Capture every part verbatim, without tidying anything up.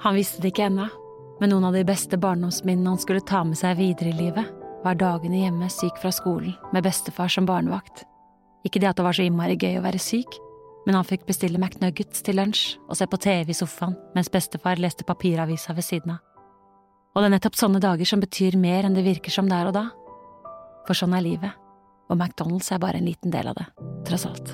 Han visste det ikke ennå, men noen av de beste barndomsminnene han skulle ta med seg videre i livet, var dagene hjemme syk fra skolen med bestefar som barnevakt. Ikke det at det var så innmari gøy å være syk, men han fikk bestille McNuggets til lunsj og se på T V i sofaen mens bestefar leste papiravisa ved siden av. Og det er nettopp sånne dager som betyr mer enn det virker som der og da. For sånn er livet, og McDonald's er bare en liten del av det, tross alt.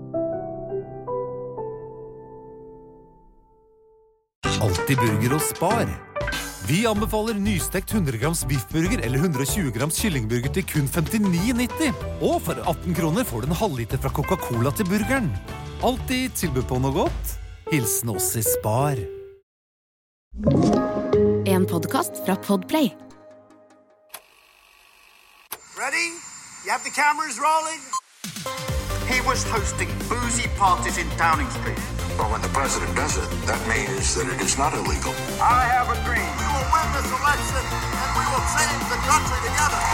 Alltid burger hos Spar. Vi anbefaler nystekt hundre grams biffburger eller hundre og tjue grams kyllingburger til kun femtini nitti. Og for atten kroner får du en halvliter fra Coca-Cola til burgeren. Alltid tilbud på noe godt. Hilsen oss i Spar. En podcast fra Podplay. Ready? You have the cameras rolling? He was hosting boozy parties in Downing Street. Well, when the president does it, that means that it is not illegal. I have a dream. We will win this election and we will save the country together.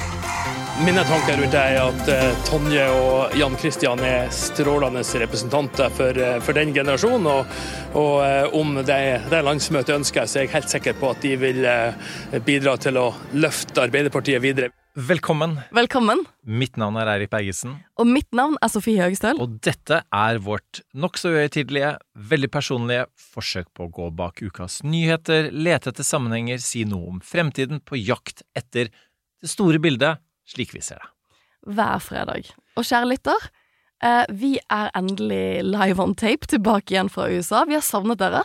Mine tanker rundt det er at uh, Tonje og Jan Christian er strålende representanter for, uh, for den generasjonen, og, og uh, om det, det landsmøtet ønsker, så er jeg helt sikker på at de vil uh, bidra til å løfte Arbeiderpartiet videre. Velkommen. Velkommen. Mitt navn er Eirik Bergesen. Og mitt navn er Sofie Høgestøl. Og dette er vårt nok så uhøytidelige, veldig personlige forsøk på å gå bak ukas nyheter, lete etter sammenhenger, si noe om fremtiden på jakt etter det store bildet, slik vi ser det. Hver fredag. Og kjære lytter, eh, vi er endelig live on tape tilbake igjen fra U S A. Vi har savnet dere.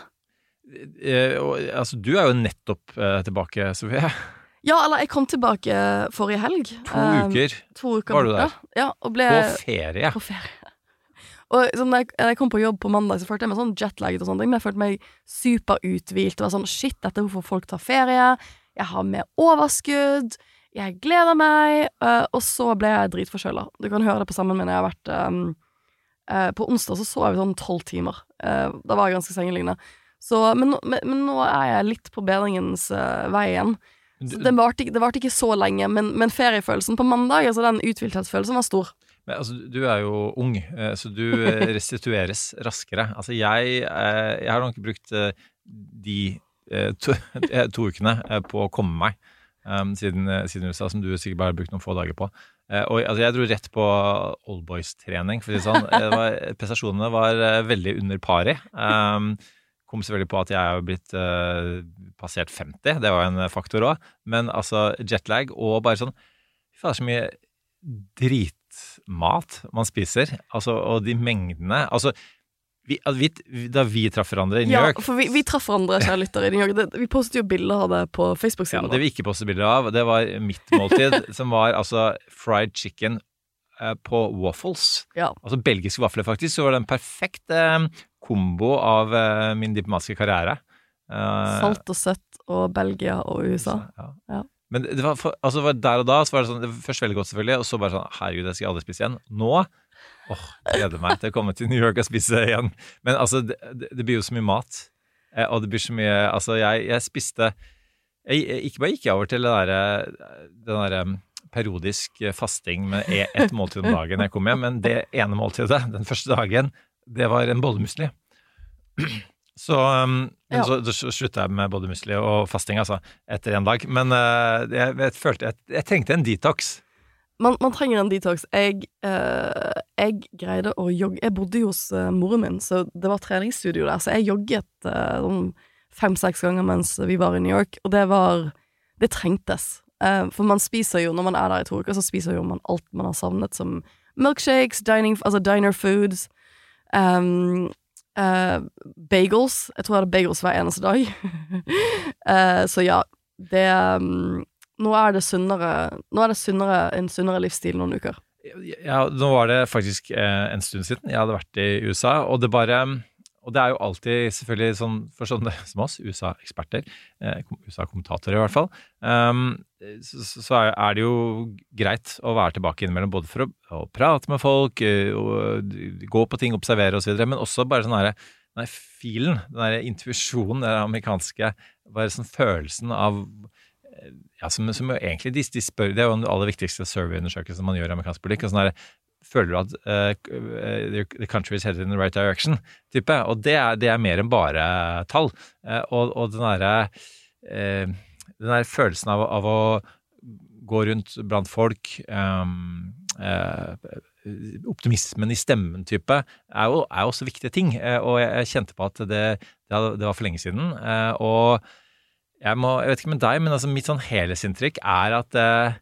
Eh, og, altså, du er jo nettopp eh, tilbake, Sofie. Ja, eller jeg kom tilbake forrige helg. To um, uker, to uker var du der? Ja, og ble... På ferie? På ferie. Og sånn, når, jeg, når jeg kom på jobb på mandag, så følte jeg meg sånn jetlaget og sånne ting, men jeg følte meg super uthvilt. Det var sånn, shit, dette er hvorfor folk tar ferie. Jeg har mer overskudd. Jeg gleder meg. Uh, og så ble jeg dritforkjølet. Du kan høre det på sammen med når jeg har vært... Um, uh, på onsdag så sov jeg sånn tolv timer. Uh, da var jeg ganske sengelignende. Så, men, men, men nå er jeg litt på bedringens uh, vei igjen. Så det varte ikke, ikke så lenge, men, men feriefølelsen på mandag, altså den utvilthetsfølelsen var stor. Men altså, du er jo ung, så du restitueres raskere. Altså, jeg, jeg har nok brukt de to, to ukene på å komme meg um, siden, siden U S A, som du sikkert bare har brukt noen få dager på. Og altså, jeg dro rett på oldboys-trening, for sånn, var, prestasjonene var veldig under pari. Um, kom selvfølgelig på at jeg har blitt uh, passert femti, det var en faktor også, men altså jetlag og bare sånn, det er så mye dritmat man spiser, altså, og de mengdene, altså, vi, vi, da vi traff hverandre i New York... Ja, for vi, vi traff hverandre, kjære lytter, i New York, det, vi postet jo bilder av det på Facebook-siden. Ja, det vi ikke postet bilder av, det var mitt måltid, som var altså fried chicken uh, på waffles, ja. Altså belgiske vafler faktisk, så var det en perfekt... Uh, kombo av uh, min diplomatiske karriere. Uh, Salt og søtt og Belgia og U S A. Ja. Ja. Men det var, for, altså, der og da så var det sånn, det var først veldig godt selvfølgelig, og så bare sånn, herregud, det skal jeg aldri spise igjen. Nå, åh, gleder meg til å komme til New York og spise igjen. Men altså, det, det, det blir jo så mye mat, eh, og det blir så mye, altså, jeg, jeg spiste, jeg, jeg ikke bare gikk jeg over til det der, den der periodisk fasting med ett måltid om dagen når jeg kom hjem, men det ene måltidet, den første dagen, det var en bollemusli. Så, um, ja. så, så sluttet jeg med bollemusli og fasting, altså, etter en dag. Men uh, jeg, jeg følte, jeg, jeg trengte en detox. Man, man trenger en detox. Jeg, uh, jeg greide å jogge. Jeg bodde jo hos uh, moren min, så det var treningsstudio der. Så jeg jogget uh, fem-seks ganger mens vi var i New York, og det var, det trengtes. Uh, for man spiser jo, når man er der i to uker, så spiser jo man alt man har savnet, som milkshakes, dining, altså diner foods, Um, uh, bagels. Jeg tror jeg hadde bagels hver eneste dag. uh, så ja, det um, nå er det sunnere Nå er det sunnere, en sunnere livsstil noen uker. Ja, nå var det faktisk eh, en stund siden jeg hadde vært i U S A, og det bare og det er jo alltid selvfølgelig sånn for sånne som oss, U S A-eksperter, eh, U S A-kommentatorer i hvert fall, um, så, så er det jo greit å være tilbake innimellom, både for å, å prate med folk, og gå på ting, observere og så videre, men også bare sånn her, den der filen, den der intuisjonen, den amerikanske, bare sånn følelsen av, ja, som, som jo egentlig, de, de spør, det er jo den aller viktigste survey-undersøkelsen man gjør i amerikansk politikk, og sånn her, føler du at uh, the country is headed in the right direction, type. Og det er, det er mer enn bare tall. Uh, og, og den derre uh, den der følelsen av, av å gå rundt blant folk, um, uh, optimismen i stemmen type, er jo, er jo også viktige ting. Uh, og jeg, jeg kjente på at det, det, hadde, det var for lenge siden. Uh, og jeg, må, jeg vet ikke med deg, men altså mitt sånn helhetsinntrykk er at uh,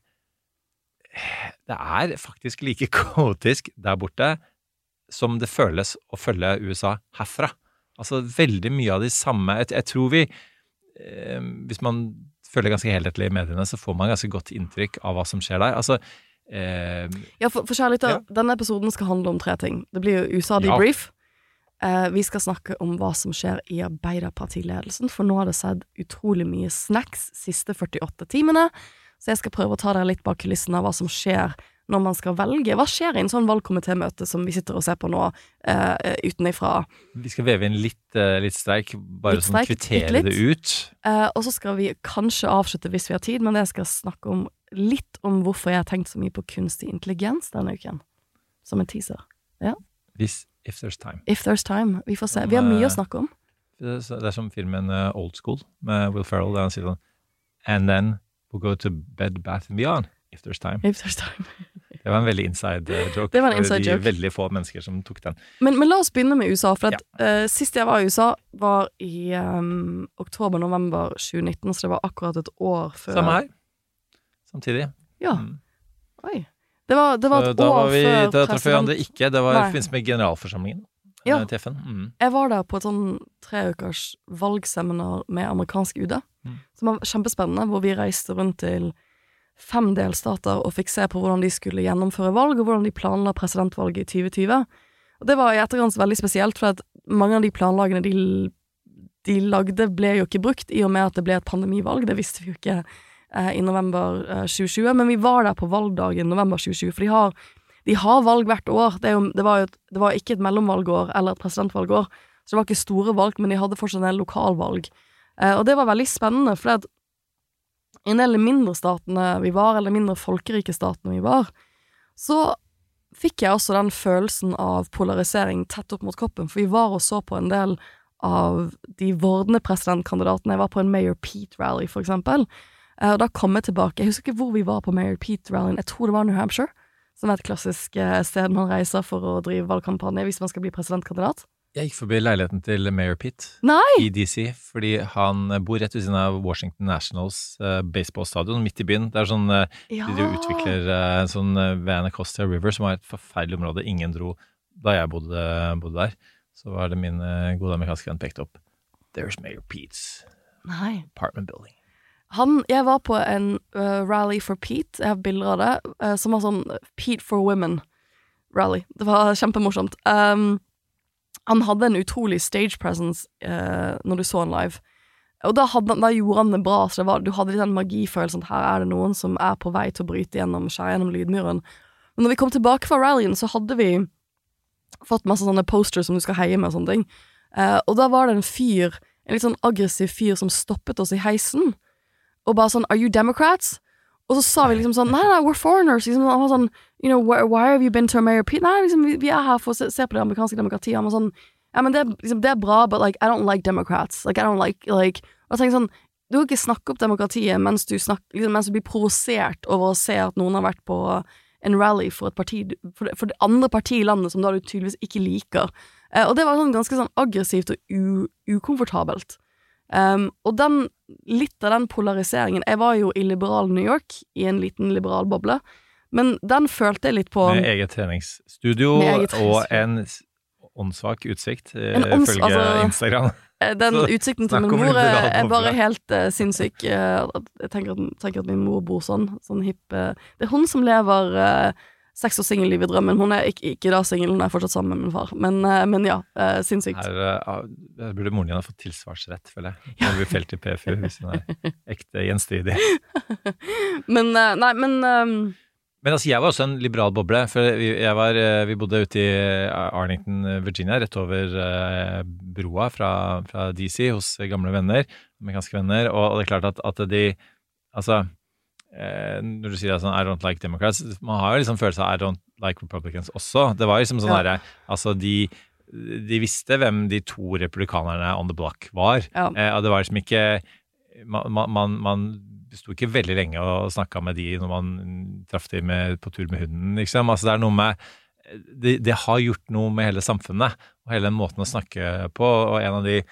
det er faktisk like kaotisk der borte som det føles å følge U S A herfra. Altså veldig mye av de samme, jeg, jeg tror vi, eh, hvis man følger ganske helhetlig i mediene, så får man ganske godt inntrykk av hva som skjer der. Altså, eh, ja, for, for kjærligheter, ja. Denne episoden skal handle om tre ting. Det blir jo U S A debrief. Ja. Eh, vi skal snakke om hva som skjer i Arbeiderpartiledelsen, for nå har det sett utrolig mye snacks siste førtiåtte timene. Så jeg skal prøve å ta dere litt bak kulissen av hva som skjer når man skal velge. Hva skjer i en sånn valgkomitémøte som vi sitter og ser på nå, uh, utenifra? Vi skal veve inn litt, uh, litt streik, bare litt streik, sånn kvittere det ut. Uh, og så skal vi kanskje avslutte hvis vi har tid, men jeg skal snakke om litt om hvorfor jeg har tenkt så mye på kunstig intelligens denne uken. Som en teaser. Ja. Hvis, if there's time. If there's time. Vi får se. Vi har mye å snakke om. Det er som filmen uh, Old School med Will Ferrell, der han sier sånn, and then we'll go to Bed, Bath and Beyond, if there's time. If there's time. Det var en veldig inside joke. Det var en inside de joke. Veldig få mennesker som tok den. Men, men la oss begynne med U S A, for at, ja. uh, sist jeg var i U S A var i um, oktober-november tjue nitten, så det var akkurat et år før. Samme her. Samtidig. Ja. Mm. Oi. Det var, det var et da år var vi, før da traff vi andre ikke. Det var i Nei. forbindelse med generalforsamlingen. Ja. Til F N. Mm. Jeg var der på et sånn tre ukers valgseminar med amerikansk U D, mm. som var kjempespennende, hvor vi reiste rundt til fem delstater og fikk se på hvordan de skulle gjennomføre valg, og hvordan de planla presidentvalget i tjue tjue. Og det var i etterkant veldig spesielt, for at mange av de planlagene de, de lagde ble jo ikke brukt, i og med at det ble et pandemivalg. Det visste vi jo ikke eh, i november eh, tjue tjue, men vi var der på valgdagen november tjue tjue, for de har De har valg hvert år. Det, er jo, det, var jo et, det var ikke et mellomvalgår eller et presidentvalgår, så det var ikke store valg, men de hadde fortsatt en lokalvalg. Eh, og det var veldig spennende, for at i en del mindre statene vi var, eller mindre folkerike statene vi var, så fikk jeg også den følelsen av polarisering tett opp mot kroppen, for vi var og så på en del av de vordende presidentkandidatene. Jeg var på en Mayor Pete-rally, for eksempel, eh, og da kom jeg tilbake. Jeg husker ikke hvor vi var på Mayor Pete-rallyen. Jeg tror det var New Hampshire, som er et klassisk sted man reiser for å drive valgkampanje hvis man skal bli presidentkandidat. Jeg gikk forbi leiligheten til Mayor Pete Nei! I D C, fordi han bor rett ved siden av Washington Nationals uh, baseballstadion midt i byen. Det er sånn, uh, Ja. de utvikler uh, sånn uh, ved Anacostia River, som var et forferdelig område. Ingen dro da jeg bodde, bodde der. Så var det min uh, gode amerikanske venn pekte opp. There's Mayor Pete's Nei. apartment building. Han, jeg var på en uh, rally for Pete, jeg har bilder av det, uh, som var sånn Pete for Women rally. Det var kjempemorsomt. Um, han hadde en utrolig stage presence uh, når du så han live. Og da, hadde, da gjorde han det bra, så det var, du hadde litt den magifølelsen at her er det noen som er på vei til å bryte gjennom, skjære gjennom lydmuren. Men når vi kom tilbake fra rallyen, så hadde vi fått masse sånne posters som du skal heie med og sånne ting. Uh, og da var det en fyr, en litt sånn aggressiv fyr som stoppet oss i heisen, og bare sånn, are you Democrats? Og så sa vi liksom sånn, nei, nei, we're foreigners. Liksom, han var sånn, you know, why, why have you been to Mayor Pete? Nei, liksom, vi, vi er her for å se, se på det amerikanske demokratiet. Han var sånn, ja, men det, liksom, det er bra, but like, I don't like Democrats. Like, I don't like, like, og jeg tenkte sånn, du kan ikke snakke opp demokratiet mens du, snak, liksom, mens du blir provosert over å se at noen har vært på en rally for et parti, for det, for det andre parti i landet som da du tydeligvis ikke liker. Eh, og det var sånn ganske sånn aggressivt og u, ukomfortabelt. Um, og den, litt av den polariseringen, jeg var jo i liberal New York, i en liten liberal boble, men den følte jeg litt på Med eget treningsstudio med eget og en åndssvak utsikt, En ånds- følge altså, Instagram. den Så, utsikten til snakk min om mor er, liberal er bare boble. helt uh, sinnssyk. Uh, jeg tenker at, tenker at min mor bor sånn, sånn hipp. Uh, det er hun som lever uh, sex- og singelliv i drømmen. Hun er ikke, ikke da singel, hun er fortsatt sammen med min far. Men, uh, men ja, uh, sinnssykt. Her, uh, her burde moren din ha fått tilsvarsrett, føler jeg. Hun blir felt i P F U hvis hun er ekte gjenstridig. men, uh, nei, men um, Men altså, jeg var også en liberal boble, for vi, jeg var, vi bodde ute i Arlington, Virginia, rett over uh, broa fra, fra D C hos gamle venner, amerikanske venner, og, og det er klart at, at de, altså, eh, når du sier sånn, I don't like Democrats, man har jo liksom følelse av I don't like Republicans også. Det var liksom sånn Ja. der, altså de, de visste hvem de to republikanerne on the block var. Ja. Eh, og det var liksom ikke, man, man, man sto ikke veldig lenge og snakket med de når man traff de med, på tur med hunden, liksom. Altså det er noe med, det, det har gjort noe med hele samfunnet, og hele den måten å snakke på, og en av de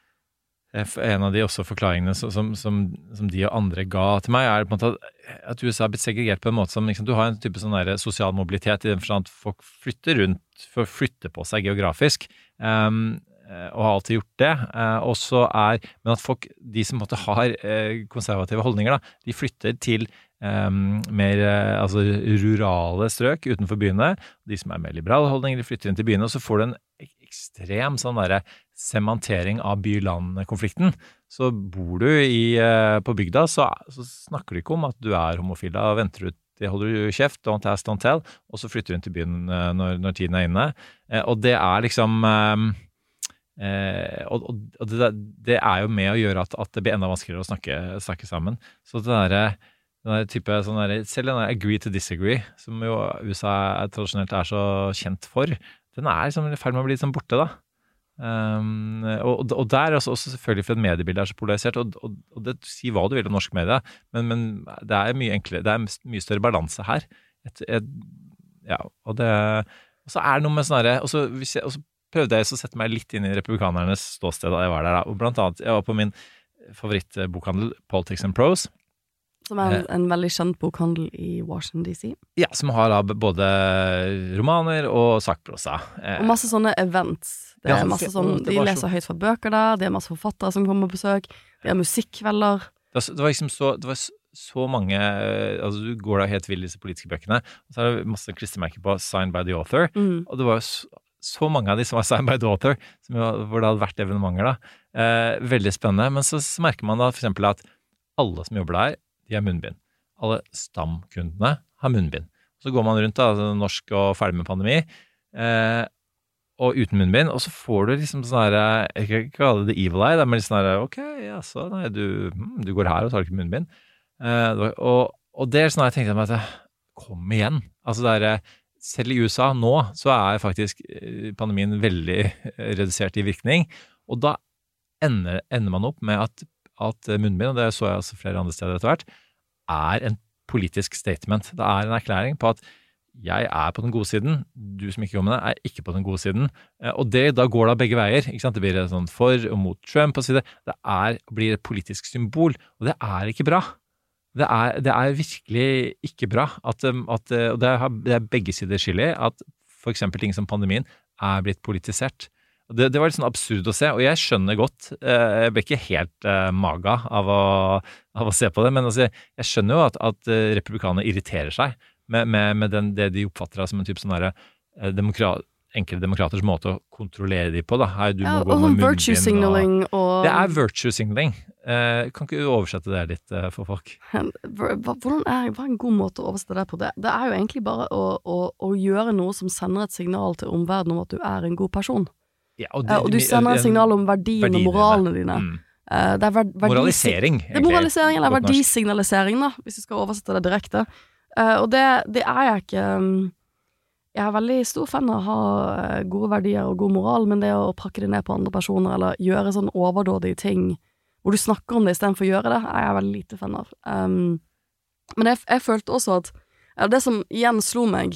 en av de også forklaringene som, som, som de og andre ga til meg, er på en måte at, at U S A har blitt segregert på en måte som liksom, du har en type sånn der sosial mobilitet i den forstand at folk flytter rundt for å flytte på seg geografisk, um, og har alltid gjort det, uh, og så er, men at folk, de som måtte har uh, konservative holdninger da, de flytter til um, mer uh, altså rurale strøk utenfor byene, de som er mer liberale holdninger, de flytter inn til byene, og så får du en ekstrem sånn der semantering av by-land-konflikten. Så bor du i, uh, på bygda, så, så snakker du ikke om at du er homofil, da venter du, det holder du kjeft, don't ask, don't tell, og så flytter du inn til byen uh, når, når tiden er inne. Uh, og det er liksom, um, uh, og, og det, det er jo med å gjøre at, at det blir enda vanskeligere å snakke, snakke sammen. Så det der, den der type, sånn der, selv den der agree to disagree, som jo U S A er, tradisjonelt er så kjent for, den er liksom i ferd med å bli sånn borte da. Um, og, og der også, også selvfølgelig for et mediebilde er så polarisert, og, og, og det sier hva du vil om norsk media, men, men det er mye enklere, det er mye større balanse her. Et, et, ja, og det, og så er det noe med sånn her, og så, hvis jeg, og så prøvde jeg å sette meg litt inn i republikanernes ståsted da jeg var der, da. Og blant annet, jeg var på min favorittbokhandel, Politics and Prose, som er en, en veldig kjent bokhandel i Washington D C. Ja, som har da både romaner og sakprosa. Og masse sånne events. Det er Ja, masse det- sånn, det de var så- leser høyt fra bøker der, det er masse forfattere som kommer på besøk, det er musikkvelder. Det var, så- det var liksom så, det var s- så mange, altså du går da helt vill i disse politiske bøkene, og så er det masse klistremerker på signed by the author, Mm. og det var jo så, så mange av de som var signed by the author, som jo, hvor det hadde vært evenementer da. Eh, veldig spennende, men så, så merker man da for eksempel at alle som jobber der, de har munnbind. Alle stamkundene har munnbind. Så går man rundt da, altså norsk og ferdig med pandemi, eh, og uten munnbind, og så får du liksom sånn her, jeg kan ikke kalle det the evil eye, men litt sånn her, ok, ja, så, nei, du, du går her og tar ikke munnbind. Eh, og, og det er sånn at jeg tenkte meg at, kom igjen. Altså det er, selv i U S A nå, så er faktisk pandemien veldig redusert i virkning, og da ender, ender man opp med at, at munnbind, og det så jeg også flere andre steder etter hvert, er en politisk statement. Det er en erklæring på at jeg er på den gode siden, du som ikke kommer med det, er ikke på den gode siden, og det, da går det begge veier, ikke sant? Det blir sånn for og mot Trump og så videre. Det er, blir et politisk symbol, og det er ikke bra. Det er, det er virkelig ikke bra, at, at, og det er, det er begge sider skyld i, at for eksempel ting som pandemien er blitt politisert. Det, det var litt sånn absurd å se, og jeg skjønner godt, jeg ble ikke helt uh, maga av å, av å se på det, men altså, jeg skjønner jo at, at republikanerne irriterer seg med, med, med den, det de oppfatter som en type sånn der, uh, demokrat, enkle demokraters måte å kontrollere de på. Da. Hei, du Ja, må gå og med sånn munnbind, virtue signaling og... Det er virtue signaling. Uh, kan ikke du oversette det litt uh, for folk? Hva, hvordan er, hva er en god måte å oversette det på? Det, det er jo egentlig bare å, å, å gjøre noe som sender et signal til omverdenen om at du er en god person. Ja, og, Uh, og du sender et signal om verdien verdiene. og moralene dine. Mm. Uh, det er ver verdis- Moralisering, Det er moralisering, eller Godt norsk. verdisignalisering, da, hvis du skal oversette det direkte. Uh, og det, det er jeg ikke um, Jeg er veldig stor fan av å ha uh, gode verdier og god moral, men det å pakke det ned på andre personer, eller gjøre sånn overdådige ting, hvor du snakker om det i stedet for å gjøre det, er jeg veldig lite fan av. Um, men jeg, jeg følte også at uh, det som igjen slo meg,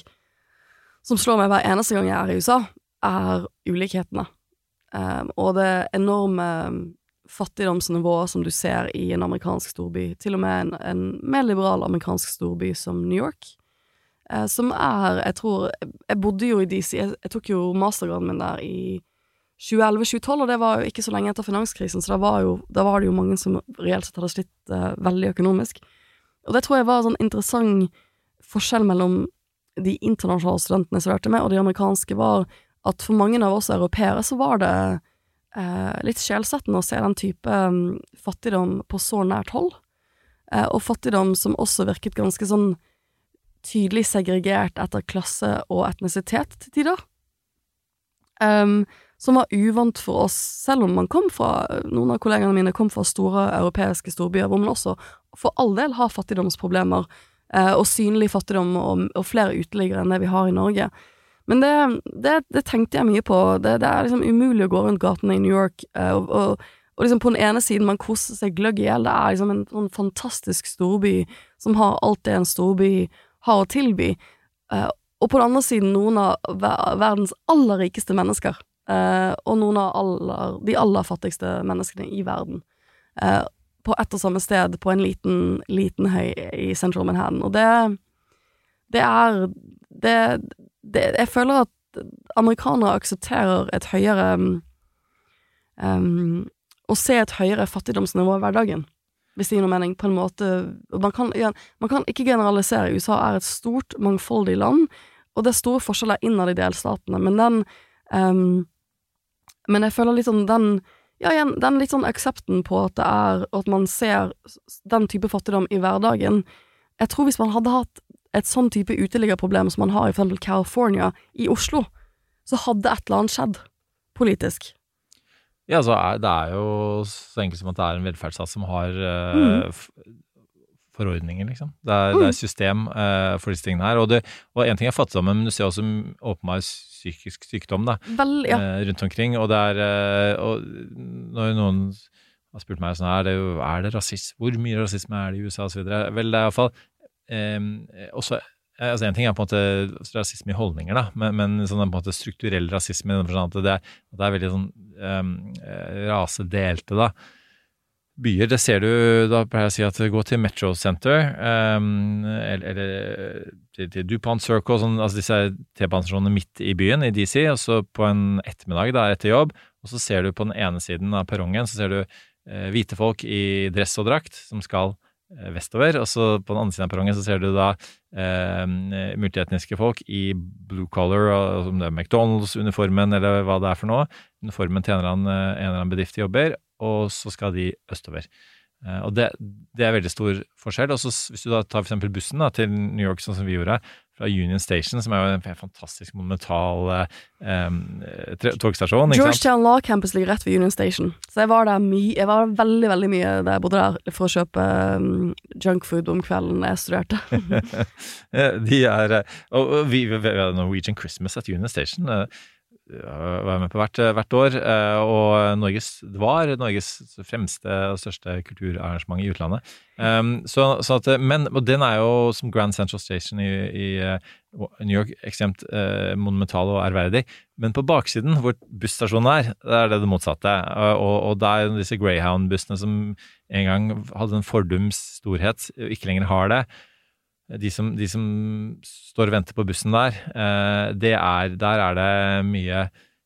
som slår meg hver eneste gang jeg er i U S A, er ulikhetene. Um, og det enorme um, fattigdomsnivået som du ser i en amerikansk storby, til og med en, en mer liberal amerikansk storby som New York, uh, som er, jeg tror, jeg bodde jo i D C, jeg, jeg tok jo mastergraden min der i tjue elleve tjue tolv, og det var jo ikke så lenge etter finanskrisen, så da var, jo, da var det jo mange som reelt sett hadde slitt uh, veldig økonomisk. Og det tror jeg var en sånn interessant forskjell mellom de internasjonale studentene som hørte med, og de amerikanske var at for mange av oss europeere så var det eh, litt skjelsettende å se den type um, fattigdom på så nært hold, eh, og fattigdom som også virket ganske sånn tydelig segregert etter klasse og etnisitet til tider. Um, som var uvant for oss, selv om man kom fra, noen av kollegene mine kom fra store europeiske storbyer, hvor man også for all del har fattigdomsproblemer, eh, og synlig fattigdom og, og flere uteliggere enn det vi har i Norge. Men det, det, det tenkte jeg mye på. Det, det er liksom umulig å gå rundt gatene i New York, eh, og, og, og liksom på den ene siden man koser seg gløgg i hjel. Det er liksom en sånn fantastisk storby som har alt det en storby har å tilby. Eh, og på den andre siden noen av ver- verdens aller rikeste mennesker. Uh, og noen av aller, de aller fattigste menneskene i verden uh, på ett og samme sted på en liten, liten høy i Central Manhattan, og det det er det, det, jeg føler at amerikanere aksepterer et høyere um, å se et høyere fattigdomsnivå i hverdagen, hvis det gir noe mening på en måte. Man kan, ja, man kan ikke generalisere. U S A er et stort, mangfoldig land, og det er store forskjeller innad i delstatene, men den um, Men jeg føler litt sånn den, ja, igjen, den litt sånn aksepten på at det er, at man ser den type fattigdom i hverdagen. Jeg tror hvis man hadde hatt et sånn type uteliggerproblem som man har i for eksempel California, i Oslo, så hadde et eller annet skjedd politisk. Ja, så er, det er jo så enkelt som at det er en velferdsstat som har uh, mm. forordninger, liksom. Det er, mm. det er system uh, for disse tingene her. Og, det, og en ting er fattigdommen, men du ser også åpenbar psykisk sykdom da, Vel, ja. uh, rundt omkring. Og det er, uh, og når noen har spurt meg sånn, er det, jo, er det rasisme? Hvor mye rasisme er det i U S A og så videre? Vel, det er i hvert fall um, også, altså en ting er på en måte rasisme i holdninger da, men, men sånn på en måte strukturell rasisme i den forstand at det, at det er veldig sånn um, rasedelte da. Byer, det ser du, da pleier jeg å si at gå til Metro Center, um, eller, eller til, til DuPont Circle, sånn, altså disse T-banestasjonene midt i byen, i D C, og så på en ettermiddag da, etter jobb, og så ser du på den ene siden av perrongen, så ser du eh, hvite folk i dress og drakt, som skal eh, vestover, og så på den andre siden av perrongen så ser du da eh, multietniske folk i blue collar, og, som det er McDonald's-uniformen, eller hva det er for noe, uniformen til en eller annen, en eller annen bedrift jobber, og så skal de østover. Uh, og det, det er veldig stor forskjell. Og så hvis du da tar for eksempel bussen da, til New York, sånn som vi gjorde, fra Union Station, som er jo en fantastisk monumental um, togstasjon. Georgetown Law Campus ligger rett ved Union Station. Så jeg var der mye, jeg var veldig, veldig mye da jeg bodde der for å kjøpe um, junkfood om kvelden jeg studerte. De er, og vi, vi har Norwegian Christmas at Union Station, uh, var med på hvert, hvert år, og Norges, det var Norges fremste og største kulturarrangement i utlandet. Um, så, så at, men, og den er jo som Grand Central Station i, i New York ekstremt uh, monumental og ærverdig, men på baksiden, hvor busstasjonen er, det er det det motsatte, og, og det er disse Greyhound-bussene som en gang hadde en fordums storhet, og ikke lenger har det. De som, de som står og venter på bussen der, eh, det er, der er det mye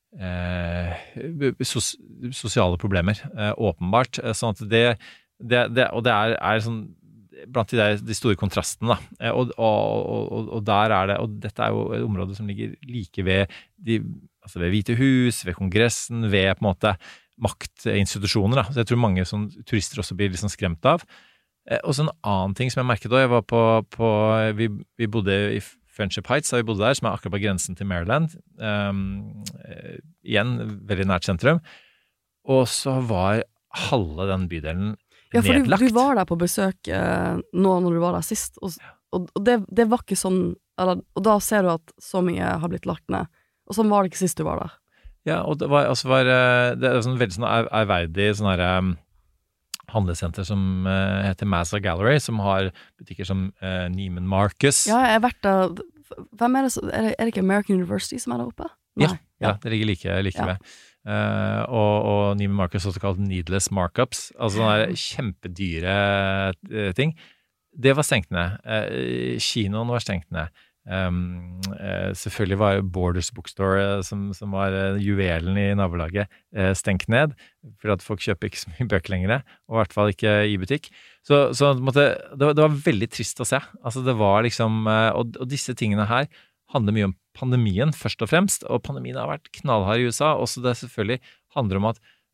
eh, sos, sosiale problemer, eh, åpenbart. Sånn at det, det, det og det er, er sånn, blant de, der, de store kontrastene, da. Og, og, og, og der er det, og dette er jo et område som ligger like ved, de, altså ved Hvite hus, ved kongressen, ved på en måte maktinstitusjoner, da. Så jeg tror mange sånn, turister også blir liksom skremt av. Og så en annen ting som jeg merket da, jeg var på, på vi, vi bodde i Friendship Heights, da vi bodde der, som er akkurat på grensen til Maryland, um, igjen, veldig nært sentrum, og så var halve den bydelen ja, for nedlagt. Du, du var der på besøk eh, nå når du var der sist, og, og, og det, det var ikke sånn, eller, og da ser du at så mye har blitt lagt ned, og sånn var det ikke sist du var der. Ja, og det var, altså var, det er sånn veldig sånn ærverdig, sånn her, um, handlesenter som uh, heter Mazda Gallery, som har butikker som uh, Neiman Marcus. Ja, jeg har vært der. Hvem er det? Så, er, det er det ikke American University som er der oppe? Nei. Ja, ja, det ligger like, like ja. ved. Uh, og, og Neiman Marcus også kalt needless markups, altså sånne kjempedyre uh, ting. Det var stengt ned. Uh, kinoen var stengt ned. Um, uh, selvfølgelig var Borders Bookstore, uh, som, som var uh, juvelen i nabolaget, uh, stengt ned, for at folk kjøper ikke så mye bøker lenger, og i hvert fall ikke i butikk. Så, så måtte, det, var, det var veldig trist å se. Altså, det var liksom, uh, og, og disse tingene her handler mye om pandemien først og fremst, og pandemien har vært knallhard i U S A, og så det selvfølgelig handler om at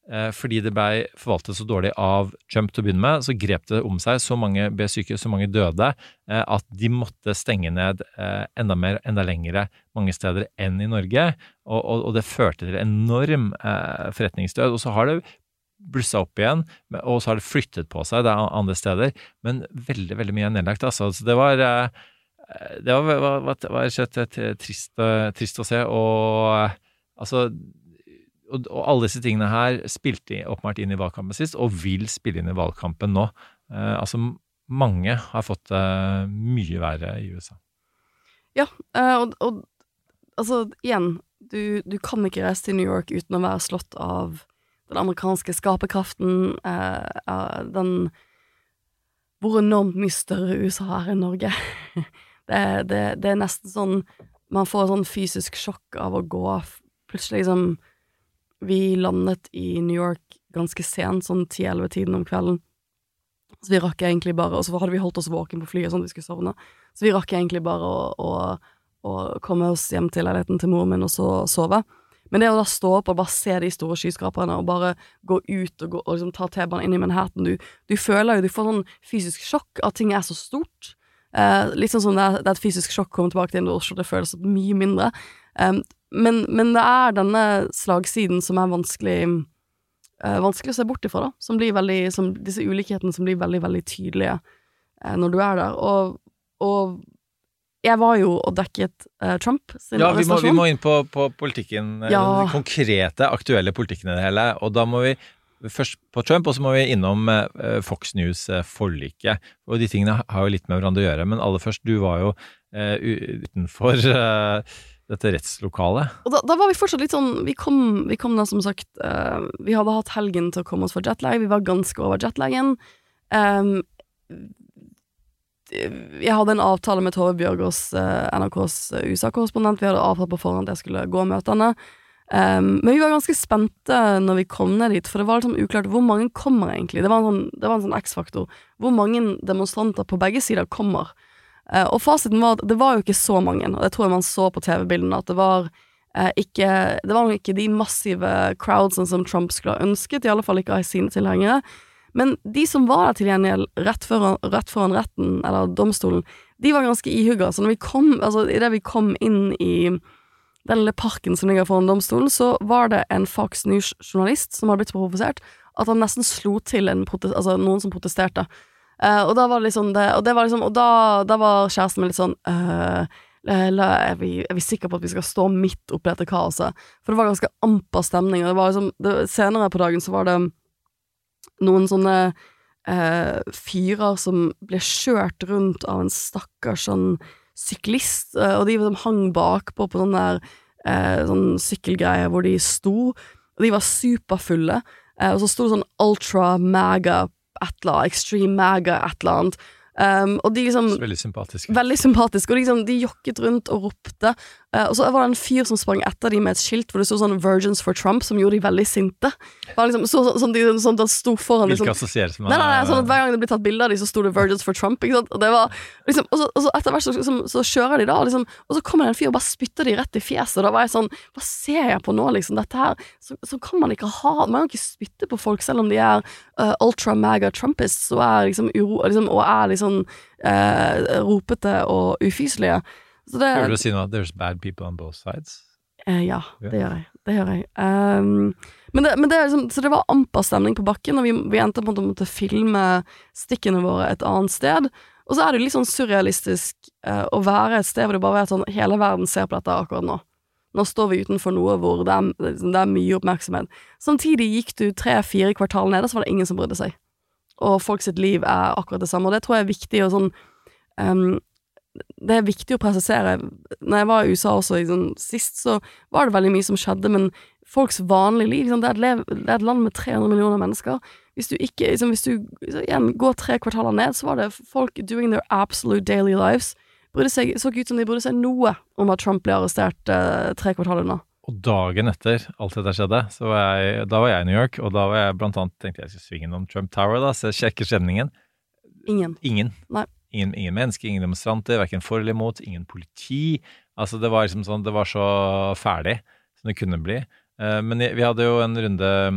eh, fordi det ble forvaltet så dårlig av Trump til å begynne med, så grep det om seg, så mange ble syke, så mange døde, eh, at de måtte stenge ned eh, enda mer, enda lengre mange steder enn i Norge, og, og, og det førte til enorm eh, forretningsdød, og så har det blussa opp igjen, og så har det flyttet på seg, det er andre steder, men veldig, veldig mye er nedlagt, altså. Så det var... Eh, Det var, var, var, var rett trist, trist å se, og, altså, og, og alle disse tingene her spilte oppmart inn i valgkampen sist, og vil spille inn i valgkampen nå. Eh, altså, mange har fått eh, mye verre i U S A. Ja, og, og altså, igjen, du, du kan ikke reise til New York uten å være slått av den amerikanske skaperkraften, eh, den hvor enormt mye større U S A er enn Norge. Det, det, det er nesten sånn, man får sånn fysisk sjokk av å gå, plutselig liksom, vi landet i New York ganske sent, sånn ti elleve tiden om kvelden, så vi rakk egentlig bare, og så hadde vi holdt oss våken på flyet, sånn at vi skulle sovne, så vi rakk egentlig bare å, å, å komme oss hjem til leiligheten til moren min og så sove. Men det å da stå opp og bare se de store skyskraperne og bare gå ut og, gå, og liksom ta T-banen inn i Manhattan, du, du føler jo, du får sånn fysisk sjokk at ting er så stort. Uh, litt sånn som det er, det er et fysisk sjokk å komme tilbake til Oslo, det føles mye mindre. Um, men, men det er denne slagsiden som er vanskelig, uh, vanskelig å se bort ifra, da. Som blir veldig, som, disse ulikhetene som blir veldig, veldig tydelige uh, når du er der. Og, og jeg var jo og dekket uh, Trump sin ja, vi må, arrestasjon. Vi må inn på, på politikken, ja. Den konkrete, aktuelle politikken i det hele, og da må vi først på Trump, og så må vi innom uh, Fox News-forliket, uh, og de tingene har jo litt med hverandre å gjøre, men aller først, du var jo uh, utenfor uh, dette rettslokalet. Og da, da var vi fortsatt litt sånn, vi kom, vi kom da som sagt, uh, vi hadde hatt helgen til å komme oss for jetlag, vi var ganske over jetlagen. Um, jeg hadde en avtale med Tove Bjørgaas, uh, N R K's U S A-korrespondent, vi hadde avtalt på forhånd at jeg skulle gå og møte henne. Um, men vi var ganske spente når vi kom ned dit, for det var liksom uklart hvor mange kommer egentlig. Det var en sånn, det var en sånn X-faktor. Hvor mange demonstranter på begge sider kommer. Uh, og fasiten var at det var jo ikke så mange, og jeg tror man så på T V-bildene at det var uh, ikke, det var nok ikke de massive crowdsene som Trump skulle ha ønsket, i alle fall ikke av sine tilhengere. Men de som var der til gjengjeld rett foran, rett foran retten, eller domstolen, de var ganske ihugga. Så når vi kom, altså i det vi kom inn i den lille parken som ligger foran domstolen, så var det en Fox News-journalist som hadde blitt så provosert at han nesten slo til en protest, altså noen som protesterte. Uh, og da var det liksom det, og det var liksom, og da, da var kjæresten min litt sånn, uh, er, vi, er vi sikre på at vi skal stå midt oppi dette kaoset? For det var ganske amper stemning, og det var liksom, det, senere på dagen så var det noen sånne uh, fyrer som ble kjørt rundt av en stakkars sånn syklist, og de som hang bakpå på sånn der eh, sånn sykkelgreier hvor de sto, og de var superfulle, eh, og så sto det sånn ultra mega et eller annet, extreme mega et eller annet, um, og de liksom veldig sympatisk veldig sympatisk, og de, liksom, de jokket rundt og ropte, uh, og så var det en fyr som sprang etter de med et skilt hvor det stod sånn Virgins for Trump, som gjorde de veldig sinte. Det var liksom så, så, sånn, de, sånn at det stod foran liksom, hvilke assosieres med nei, nei, nei, sånn at hver gang det ble tatt bilder av de så stod det Virgins for Trump, ikke sant? Og det var liksom, og så, og så etter hvert så, liksom, så kjører de da liksom, og så kommer det en fyr og bare spytter de rett i fjeset, og da var jeg sånn, hva ser jeg på nå liksom, dette her, så, så kan man ikke ha, man kan ikke spytte på folk selv om de er uh, ultra mega Trumpists og er liksom uro, liksom, og er liksom uh, ropete og ufyselige. Så det, Hører du si noe at there's bad people on both sides? Uh, ja, det gjør jeg. Det gjør jeg. Um, men, det, men det er liksom, så det var amper stemning på bakken, og vi, vi endte på en måte å filme stikkene våre et annet sted. Og så er det litt sånn surrealistisk uh, å være et sted hvor det bare er sånn, hele verden ser på dette akkurat nå. Nå står vi utenfor noe hvor det er, det er mye oppmerksomhet. Samtidig gikk du tre-fire kvartal ned, og så var det ingen som brydde seg. Og folk sitt liv er akkurat det samme, og det tror jeg er viktig, og sånn um, det er viktig å presisere. Når jeg var i U S A også sånn, sist, så var det veldig mye som skjedde, men folks vanlige liv, liksom, det, er lev, det er et land med tre hundre millioner mennesker. Hvis du ikke, liksom, hvis du igjen går tre kvartaler ned, så var det folk doing their absolute daily lives. Brydde seg, så ikke ut som de brydde seg noe om at Trump ble arrestert eh, tre kvartaler nå. Og dagen etter alt dette skjedde, så var jeg, da var jeg i New York, og da var jeg blant annet, tenkte jeg skulle svinge innom Trump Tower da, så jeg sjekker stemningen. Ingen. Ingen. Nei. Ingen, ingen mennesker, ingen demonstranter, hverken for eller imot, ingen politi. Altså det var liksom sånn, det var så ferdig som det kunne bli. Uh, men vi hadde jo en runde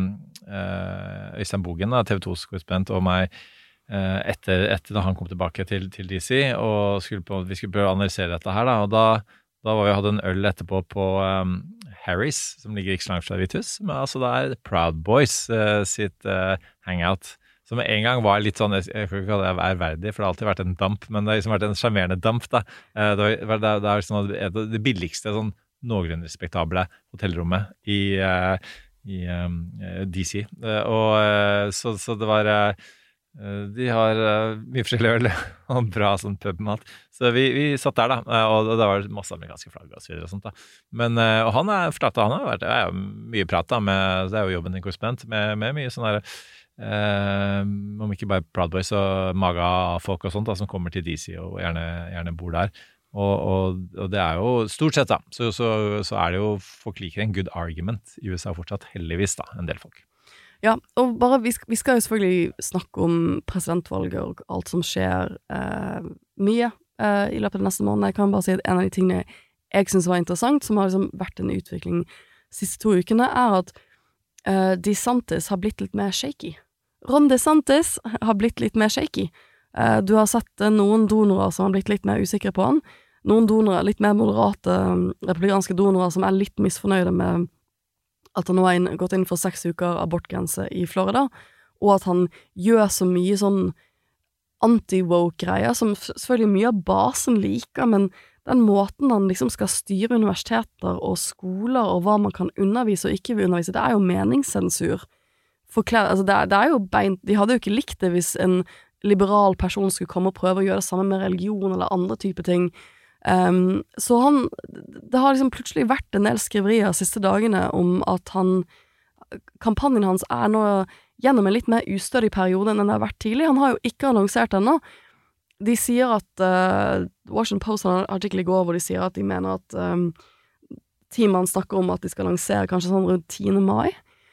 uh, Øystein Bogen, da, T V to's korrespondent, og meg uh, etter, etter da han kom tilbake til, til D C, og skulle på, vi skulle prøve å analysere dette her, da, og da, da var vi hadde en øl etterpå på um, Harry's, som ligger ikke så langt fra Vitus, men altså det er Proud Boys uh, sitt uh, hangout, som en gang var litt sånn, jeg får ikke kalle det ærverdig, for det har alltid vært en damp, men det har liksom vært en charmerende damp, da. Det er, det er sånn det billigste, sånn noenlunde respektable hotellrommet i, i um, D C. Og så, så det var, de har mye forskjellig øl og bra sånn pubmat. Så vi, vi satt der, da, og det var masse amerikanske flagg og så videre og sånt, da. Men, og han er fortalte, han har vært, det er jo mye prat, da, med, det er jo jobben til korrespondent, med, med mye sånn der Uh, om ikke bare Proud Boys og Maga-folk og sånt da, som kommer til D C og gjerne, gjerne bor der og, og, og det er jo stort sett da så, så, så er det jo folk liker en good argument i U S A fortsatt heldigvis da, en del folk. Ja, og bare vi skal, vi skal jo selvfølgelig snakke om presidentvalget og alt som skjer uh, mye uh, i løpet av neste måned. Jeg kan bare si at en av de tingene jeg synes var interessant, som har liksom vært en utvikling de siste to ukene, er at uh, DeSantis har blitt litt mer shaky. Ron DeSantis har blitt litt mer shaky. Uh, du har sett uh, noen donorer som har blitt litt mer usikre på han. Noen donorer, litt mer moderate um, republikanske donorer som er litt misfornøyde med at han nå har inn, gått inn for seks uker abortgrense i Florida, og at han gjør så mye sånn anti-woke-greier, som selvfølgelig mye av basen liker, men den måten han liksom skal styre universiteter og skoler, og hva man kan undervise og ikke vil undervise, det er jo meningssensur. Forklare, altså det, er, det er jo beint, de hadde jo ikke likt det hvis en liberal person skulle komme og prøve å gjøre det samme med religion eller andre type ting. Um, så han, det har liksom plutselig vært en del skriverier de siste dagene om at han, kampanjen hans er nå gjennom en litt mer ustødig periode enn den har vært tidlig. Han har jo ikke annonsert ennå. De sier at, uh, Washington Post har en artikkel i går hvor de sier at de mener at um, teamet snakker om at de skal lansere kanskje sånn rundt tiende mai.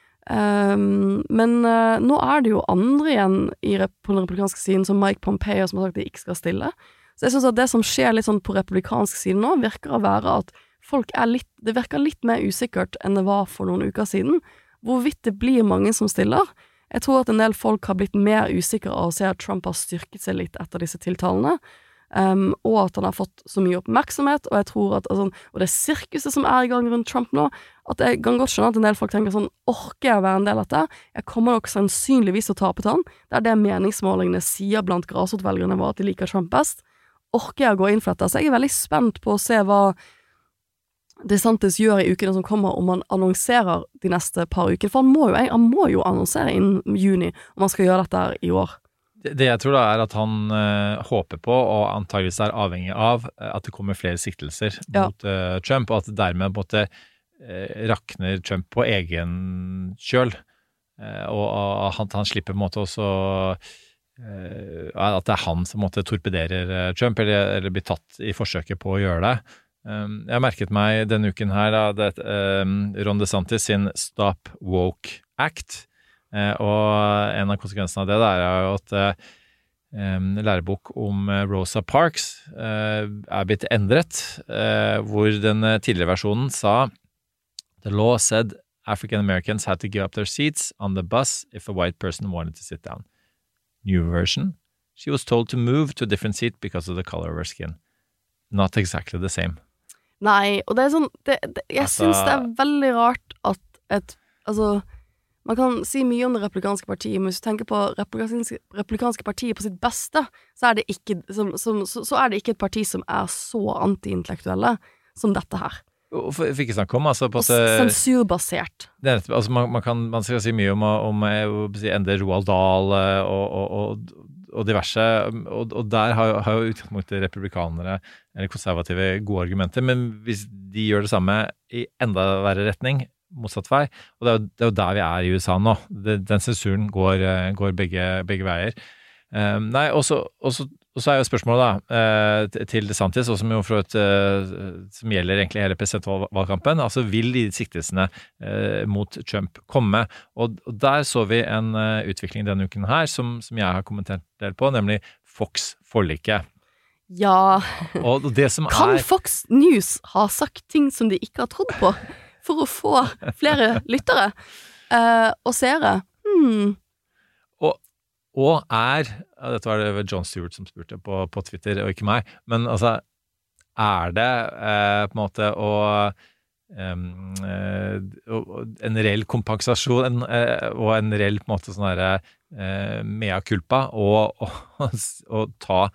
Um, men uh, nå er det jo andre igjen i, på den republikanske siden som Mike Pompeo som har sagt de ikke skal stille. Så jeg synes at det som skjer litt sånn på republikansk siden nå virker å være at folk er litt, det virker litt mer usikkert enn det var for noen uker siden. Hvorvidt det blir mange som stiller. Jeg tror at en del folk har blitt mer usikre av å se at Trump har styrket seg litt etter disse tiltalene. Um, og at han har fått så mye oppmerksomhet, og jeg tror at altså, og det sirkuset som er i gang rundt Trump nå, at jeg kan godt skjønne at en del folk tenker sånn, orker jeg å være en del av dette? Jeg kommer nok sannsynligvis til å tape til han. Det er det meningsmålingene sier blant grasrotvelgerne var at de liker Trump best. Orker jeg å gå inn for dette? Så jeg er veldig spent på å se hva DeSantis gjør i ukene som kommer, om han annonserer de neste par ukene, for han må jo, han må jo annonsere innen juni om han skal gjøre dette i år. Det jeg tror da er at han uh, håper på, og antageligvis er avhengig av, uh, at det kommer flere siktelser ja. mot uh, Trump, og at dermed på en måte uh, rakner Trump på egen kjøl. Uh, og, og han, han slipper på en måte også uh, at det er han som måtte torpederer uh, Trump, eller, eller blir tatt i forsøket på å gjøre det. Um, jeg har merket meg denne uken her, da, det, um, Ron DeSantis sin Stop Woke Act, Uh, og en av konsekvensene av det der er jo at uh, um, lærebok om uh, Rosa Parks uh, er blitt endret, uh, hvor den uh, tidligere versjonen sa The law said African Americans had to give up their seats on the bus if a white person wanted to sit down. New version, she was told to move to a different seat because of the color of her skin. Not exactly the same. Nei, og det er sånn det, det, jeg altså, synes det er veldig rart at et, altså man kan si mye om det republikanske partiet, men hvis du tenker på republikanske, republikanske partiet på sitt beste, så er, det ikke, som, som, så, så er det ikke et parti som er så anti-intellektuelle som dette her. For ikke snakke om, altså på at... Sensurbasert. Det er, altså man, man, kan, man skal si mye om, om jeg si, endre Roald Dahl og, og, og, og diverse, og, og der har, har jo utgangspunktet republikanere eller konservative gode argumenter, men hvis de gjør det samme i enda verre retning, motsatt vei, og det er, jo, det er jo der vi er i U S A nå. Det, den sensuren går, går begge, begge veier. Um, nei, og så er jo spørsmålet da, uh, til DeSantis, og som jo for et, uh, som gjelder egentlig hele presidentvalgkampen, altså vil de siktelsene uh, mot Trump komme? Og, og der så vi en uh, utvikling denne uken her, som, som jeg har kommentert del på, nemlig Fox-forliket. Ja, og det som kan er... Fox News ha sagt ting som de ikke har trodd på? For å få flere lyttere. uh, og seere. Hmm. Og, og er, dette var det John Stewart som spurte på, på Twitter, og ikke meg, men altså, er det eh, på en måte å, um, eh, en reell kompensasjon en, eh, og en reell på en måte sånn her eh, mea culpa og, og, og ta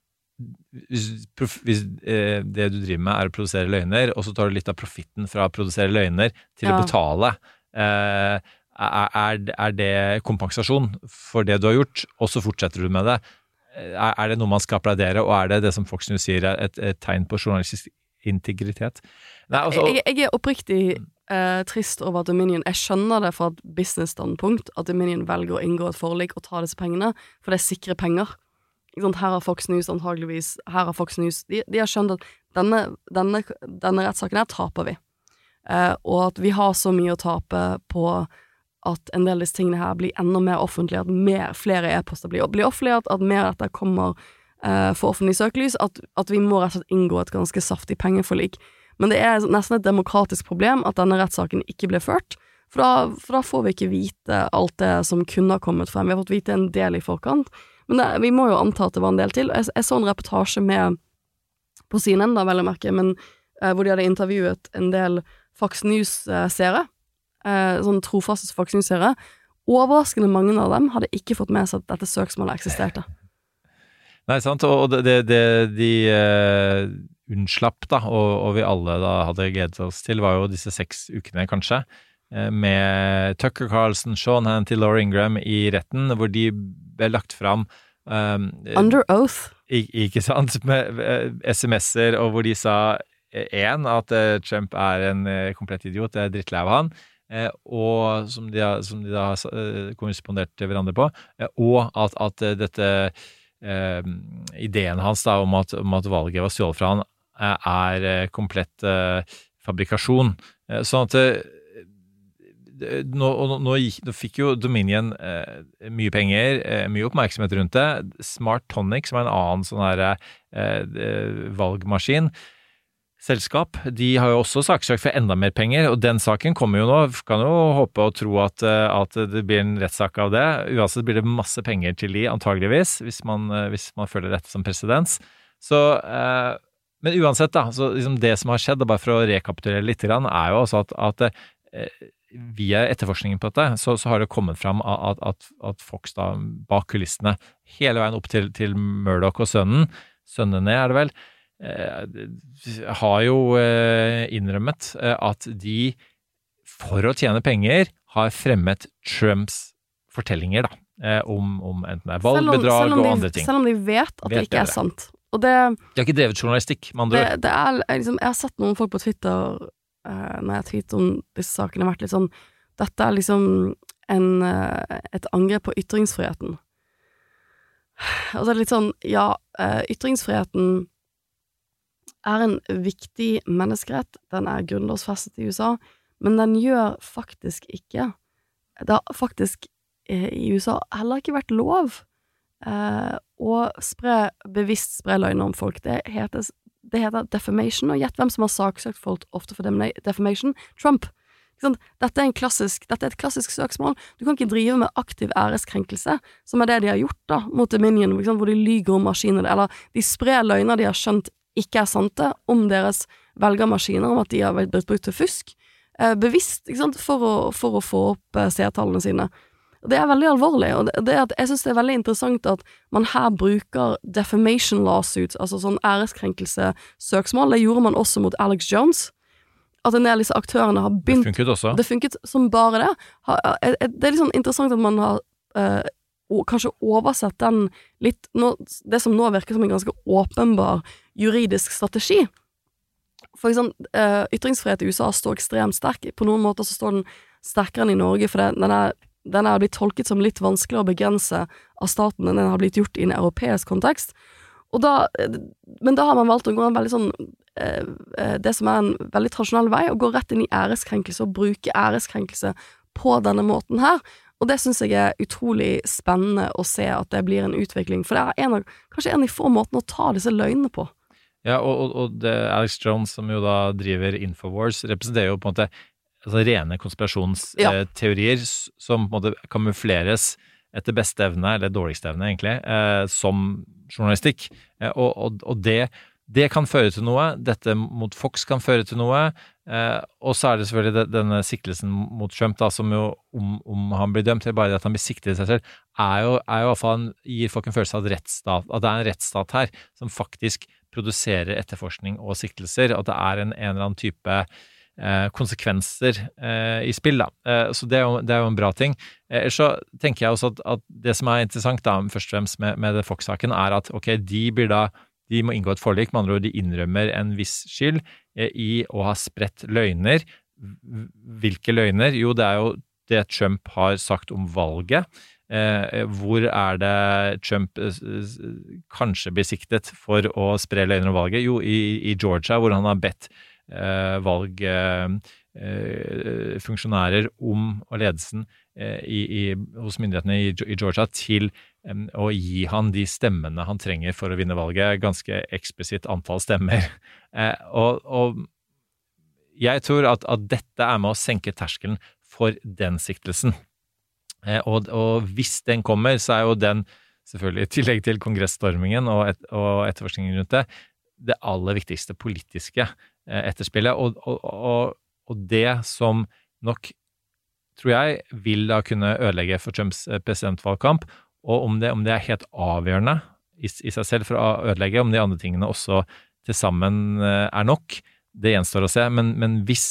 hvis, hvis eh, det du driver med er å produsere løgner, og så tar du litt av profitten fra å produsere løgner til ja. å betale eh, Er, er, er det kompensasjon for det du har gjort, og så fortsetter du med det? Er, er det noe man skal applaudere, og er det det som Fox News sier er et, et tegn på journalistisk integritet? Nei, altså, jeg, jeg er oppriktig eh, trist over at Dominion, jeg skjønner det fra et business-standpunkt, at Dominion velger å inngå et forlik og ta disse pengene, for det er sikre penger. Her har Fox News antageligvis, her har Fox News, de, de har skjønt at denne, denne, denne rettssaken her taper vi. Eh, og at vi har så mye å tape på at en del av disse tingene her blir enda mer offentlige, at mer, flere e-poster blir, blir offentlige, at, at mer av dette kommer uh, for offentlig søkelys, at, at vi må rett og slett inngå et ganske saftig pengeforlik. Men det er nesten et demokratisk problem at denne rettssaken ikke ble ført, for da, for da får vi ikke vite alt det som kunne ha kommet frem. Vi har fått vite en del i forkant, men det, vi må jo anta at det var en del til. Jeg, jeg så en reportasje med på C N N da, vel å merke, men uh, hvor de hadde intervjuet en del Fox News-seere, Uh, sånn trofaste Fox News-seere. Overraskende mange av dem hadde ikke fått med seg at dette søksmålet eksisterte. Nei, sant, og det, det, det de uh, unnslapp da, og, og vi alle da hadde gledet oss til, var jo disse seks ukene kanskje, uh, med Tucker Carlson, Sean Hannity, Laura Ingraham i retten, hvor de ble lagt fram um, Under oath. Ikke sant, med uh, sms'er, og hvor de sa en, at uh, Trump er en uh, komplett idiot, det er drittlei av han, Eh, og som de, har, som de da har eh, korrespondert til hverandre på, eh, og at, at eh, dette eh, ideen hans da om at, om at valget var stjålet fra han eh, er eh, komplett eh, fabrikasjon. Eh, sånn at eh, nå, nå, nå, gikk, nå fikk jo Dominion eh, mye penger, eh, mye oppmerksomhet rundt det. Smart Tonic, som er en annen sånn her eh, valgmaskin, selskap, de har jo også saksøkt for enda mer penger, og den saken kommer jo nå, kan jo håpe og tro at, at det blir en rettssak av det. Uansett blir det masse penger til de, antageligvis, hvis man, hvis man føler dette som presedens. Så, eh, men uansett da, så liksom det som har skjedd, bare for å rekapitulere litt, er jo også at, at eh, via etterforskningen på dette, så, så har det kommet fram at, at, at Fox da, bak kulissene, hele veien opp til, til Murdoch og sønnen, sønnene er det vel, har jo innrømmet at de for å tjene penger har fremmet Trumps fortellinger da, om, om enten det er valgbedrag og andre ting. Selv om de vet at vet det ikke er sant. Og det, de har ikke drevet journalistikk, man det, det er, liksom, jeg har sett noen folk på Twitter uh, når jeg tweeter om disse sakene, vært litt sånn, dette er liksom en, uh, et angrep på ytringsfriheten. Og så er det litt sånn, ja, uh, ytringsfriheten er en viktig menneskerett, den er grunnlovsfestet i U S A, men den gjør faktisk ikke, det har faktisk eh, i U S A heller ikke vært lov eh, å spre, bevisst spre løgner om folk. Det heter, det heter defamation, og gjett hvem som har saksøkt folk ofte for defamation? Trump. Dette er, en klassisk, dette er et klassisk søksmål. Du kan ikke drive med aktiv æreskrenkelse, som er det de har gjort da, mot Dominion, hvor de lyger om maskiner, eller de sprer løgner de har skjønt ikke er sante om deres velgermaskiner, om at de har blitt brukt til fusk, eh, bevisst, ikke sant, for å, for å få opp eh, seertallene sine. Og det er veldig alvorlig, og det, det er at jeg synes det er veldig interessant at man her bruker defamation lawsuits, altså sånn æreskrenkelse søksmål. Det gjorde man også mot Alex Jones, at en del av disse aktørene har begynt... Det funket også. Det funket som bare det. Ha, det er litt sånn interessant at man har... Eh, og kanskje oversett den litt, nå, det som nå virker som en ganske åpenbar juridisk strategi. For eksempel, uh, ytringsfrihet i U S A står ekstremt sterk. På noen måter så står den sterkere enn i Norge, for det, den, er, den er blitt tolket som litt vanskeligere å begrense av staten enn den har blitt gjort i en europeisk kontekst. Og da, men da har man valgt å gå en veldig sånn, uh, uh, det som er en veldig tradisjonell vei, å gå rett inn i æreskrenkelse og bruke æreskrenkelse på denne måten her. Og det synes jeg er utrolig spennende å se at det blir en utvikling, for det er en av, kanskje en av de få måtene å ta disse løgnene på. Ja, og, og det Alex Jones, som jo da driver Infowars, representerer jo på en måte altså rene konspirasjonsteorier ja. som på en måte kamufleres etter beste evne, eller dårligste evne egentlig, eh, som journalistikk. Eh, og, og, og det, det kan føre til noe, dette mot Fox kan føre til noe, eh, og så er det selvfølgelig det, denne siktelsen mot Trump, da, som jo, om, om han blir dømt, eller bare det at han blir siktet i seg selv, er jo, er jo i hvert fall en, gir folk en følelse av at, rettsstat, at det er en rettsstat her, som faktisk produserer etterforskning og siktelser, at det er en, en eller annen type Eh, konsekvenser eh, i spill da. Eh, så det er, jo, det er jo en bra ting. Eh, så tenker jeg også at, at det som er interessant da, først og fremst med, med det Fox-saken, er at ok, de blir da, de må inngå et forlik, med andre ord, de innrømmer en viss skyld eh, i å ha spredt løgner. Hvilke løgner? Jo, det er jo det Trump har sagt om valget. Eh, hvor er det Trump eh, kanskje blir siktet for å spre løgner om valget? Jo, i, i Georgia, hvor han har bedt Eh, valg eh, eh, funksjonærer om og ledelsen eh, i, i, hos myndighetene i, i Georgia til eh, å gi han de stemmene han trenger for å vinne valget, ganske eksplisitt antall stemmer. Eh, og, og jeg tror at, at dette er med å senke terskelen for den siktelsen. Eh, og, og hvis den kommer, så er jo den selvfølgelig i tillegg til kongressstormingen og, et, og etterforskningen rundt det, det aller viktigste politiske etterspillet, og, og, og, og det som nok, tror jeg, vil da kunne ødelegge for Trumps presidentvalgkamp, og om det, om det er helt avgjørende i, i seg selv for å ødelegge, om de andre tingene også til sammen er nok, det gjenstår å se, men, men hvis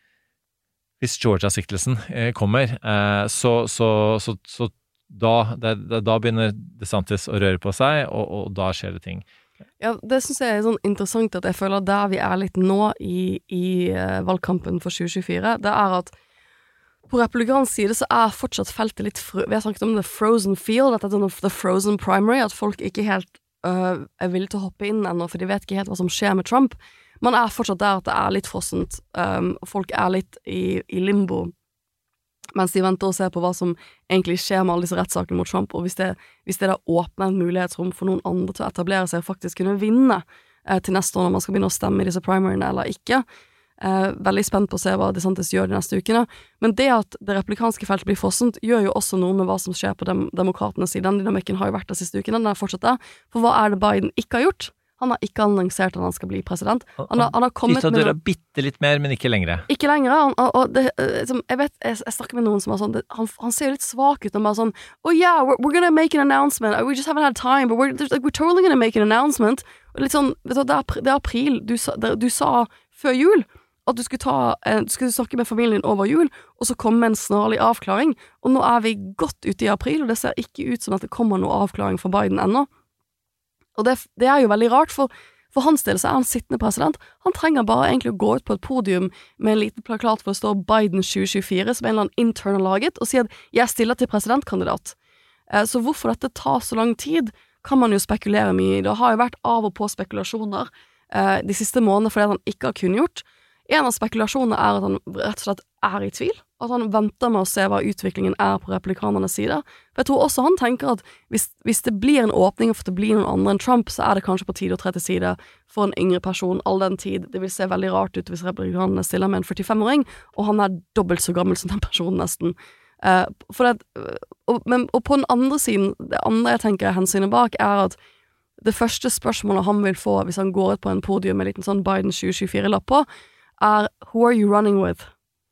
hvis Georgia-siktelsen kommer, så, så, så, så da, da, da begynner DeSantis å røre på seg, og, og da skjer det ting. Ja, det synes jeg er sånn interessant at jeg føler der vi er litt nå i, i uh, valgkampen for tjue tjuefire, det er at på republikansk side så er fortsatt feltet litt, fr- vi har snakket om the frozen field, at det er sånn the frozen primary, at folk ikke helt uh, er villige til å hoppe inn ennå, for de vet ikke helt hva som skjer med Trump. Man er fortsatt der at det er litt frossent, um, og folk er litt i, i limbo, mens de venter og ser på hva som egentlig skjer med alle disse rettssakene mot Trump, og hvis det, hvis det da åpner en mulighetsrom for noen andre til å etablere seg og faktisk kunne vinne eh, til neste år når man skal begynne å stemme i disse primaryene eller ikke. Eh, veldig spent på å se hva DeSantis gjør de neste ukene. Men det at det republikanske feltet blir fossent, gjør jo også noe med hva som skjer på dem, demokratenes side. Den dynamikken har jo vært de siste ukene, den er fortsatt der. For hva er det Biden ikke har gjort? Han har ikke annonsert at han skal bli president. Han har, han har kommet med døra bitte litt mer, men ikke lengre. Ikke lengre. Han, og, og det, som, jeg vet, jeg, jeg snakker med noen som er sånn, det, han, han ser jo litt svak ut, og bare sånn, oh yeah, we're, we're gonna make an announcement. We just haven't had time, but we're, like, we're totally gonna make an announcement. Og litt sånn, vet du, det er, det er april. Du sa, det, du sa før jul at du skulle, ta, du skulle snakke med familien din over jul, og så komme en snarlig avklaring. Og nå er vi godt ute i april, og det ser ikke ut som at det kommer noe avklaring fra Biden ennå. Og det, det er jo veldig rart, for, for hans del så er han sittende president. Han trenger bare egentlig å gå ut på et podium med en liten plakat for å stå Biden tjue tjuefire, som en eller annen intern laget, og si at jeg stiller til presidentkandidat. Eh, så hvorfor dette tar så lang tid, kan man jo spekulere mye i. Det har jo vært av og på spekulasjoner eh, de siste månedene fordi han ikke har kunngjort. En av spekulasjonene er at han rett og slett er i tvil, at han venter med å se hva utviklingen er på republikanernes side. For jeg tror også han tenker at hvis, hvis det blir en åpning for at det blir noen andre enn Trump, så er det kanskje på tide å tre til side for en yngre person all den tid. Det vil se veldig rart ut hvis republikanerne stiller med en førtifem-åring, og han er dobbelt så gammel som den personen nesten. Uh, for det, og, men, og på den andre siden, det andre jeg tenker er hensynet bak, er at det første spørsmålet han vil få hvis han går ut på en podium med en liten sånn Biden tjue tjuefire-lapp på, er who are you running with?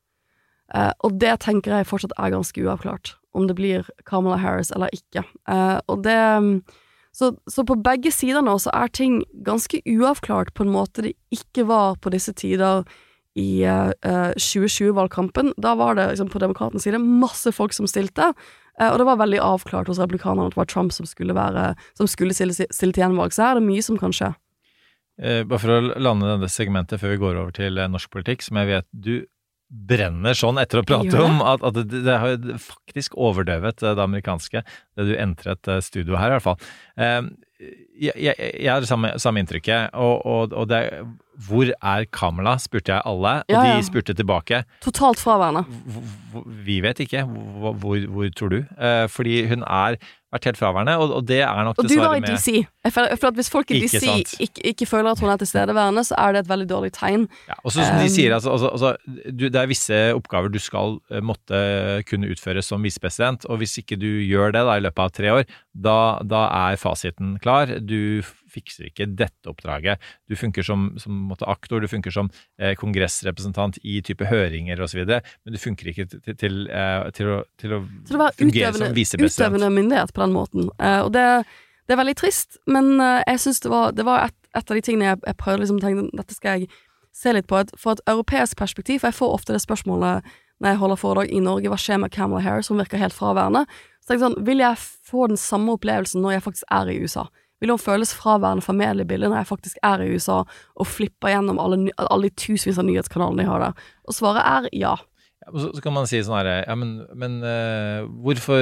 Uh, og det tenker jeg fortsatt er ganske uavklart, om det blir Kamala Harris eller ikke. Uh, og det, så, så på begge sider nå så er ting ganske uavklart på en måte det ikke var på disse tider i uh, tjue tjue-valgkampen. Da var det liksom, på demokratens side masse folk som stilte, uh, og det var veldig avklart hos republikanerne at det var Trump som skulle, være, som skulle stille, stille til gjenvalg. Så er det mye som kan skje. Uh, bare for å lande denne segmentet før vi går over til uh, norsk politikk, som jeg vet du brenner sånn etter å prate ja. om at, at det, det har faktisk overdøvet det amerikanske, det du entret studio her i hvert fall. Um, jeg, jeg, jeg har det samme, samme inntrykket, og, og, og det hvor er Kamala, spurte jeg alle, og ja, ja. de spurte tilbake. Totalt fraværende. Vi vet ikke, hvor, hvor, hvor tror du? Uh, fordi hun er vært helt fraværende, og, og det er nok Og du dessverre var i med D C. Jeg føler, jeg føler at hvis folk i D Ikke C sant. ikke, ikke føler at hun er tilstedeværende, så er det et veldig dårlig tegn. Ja, og så som de Um, sier, altså, altså, altså du, det er visse oppgaver du skal eh, måtte kunne utføre som visepresident, og hvis ikke du gjør det da, i løpet av tre år, da, da er fasiten klar. Du fikser ikke dette oppdraget. Du funker som, som måtte, aktor, du funker som eh, kongressrepresentant i type høringer og så videre, men du funker ikke til, til, eh, til, å, til å Så det var fungere som utøvende, visepresident. utøvende myndighet på den måten. Eh, og det, det er veldig trist, men eh, jeg synes det var, det var et, et av de tingene jeg, jeg prøvde liksom å tenke, dette skal jeg se litt på, et, for et europeisk perspektiv, for jeg får ofte det spørsmålet når jeg holder foredrag i Norge, hva skjer med Kamala Harris, som virker helt fraværende. Så tenker jeg sånn, vil jeg få den samme opplevelsen når jeg faktisk er i U S A? Vil hun føles fraværende fra mediebildet når jeg faktisk er i U S A og flipper gjennom alle, ny- alle de tusenvis av nyhetskanalene de har der? Og svaret er ja. Ja, så, så kan man si sånn her, ja, men, men uh, hvorfor,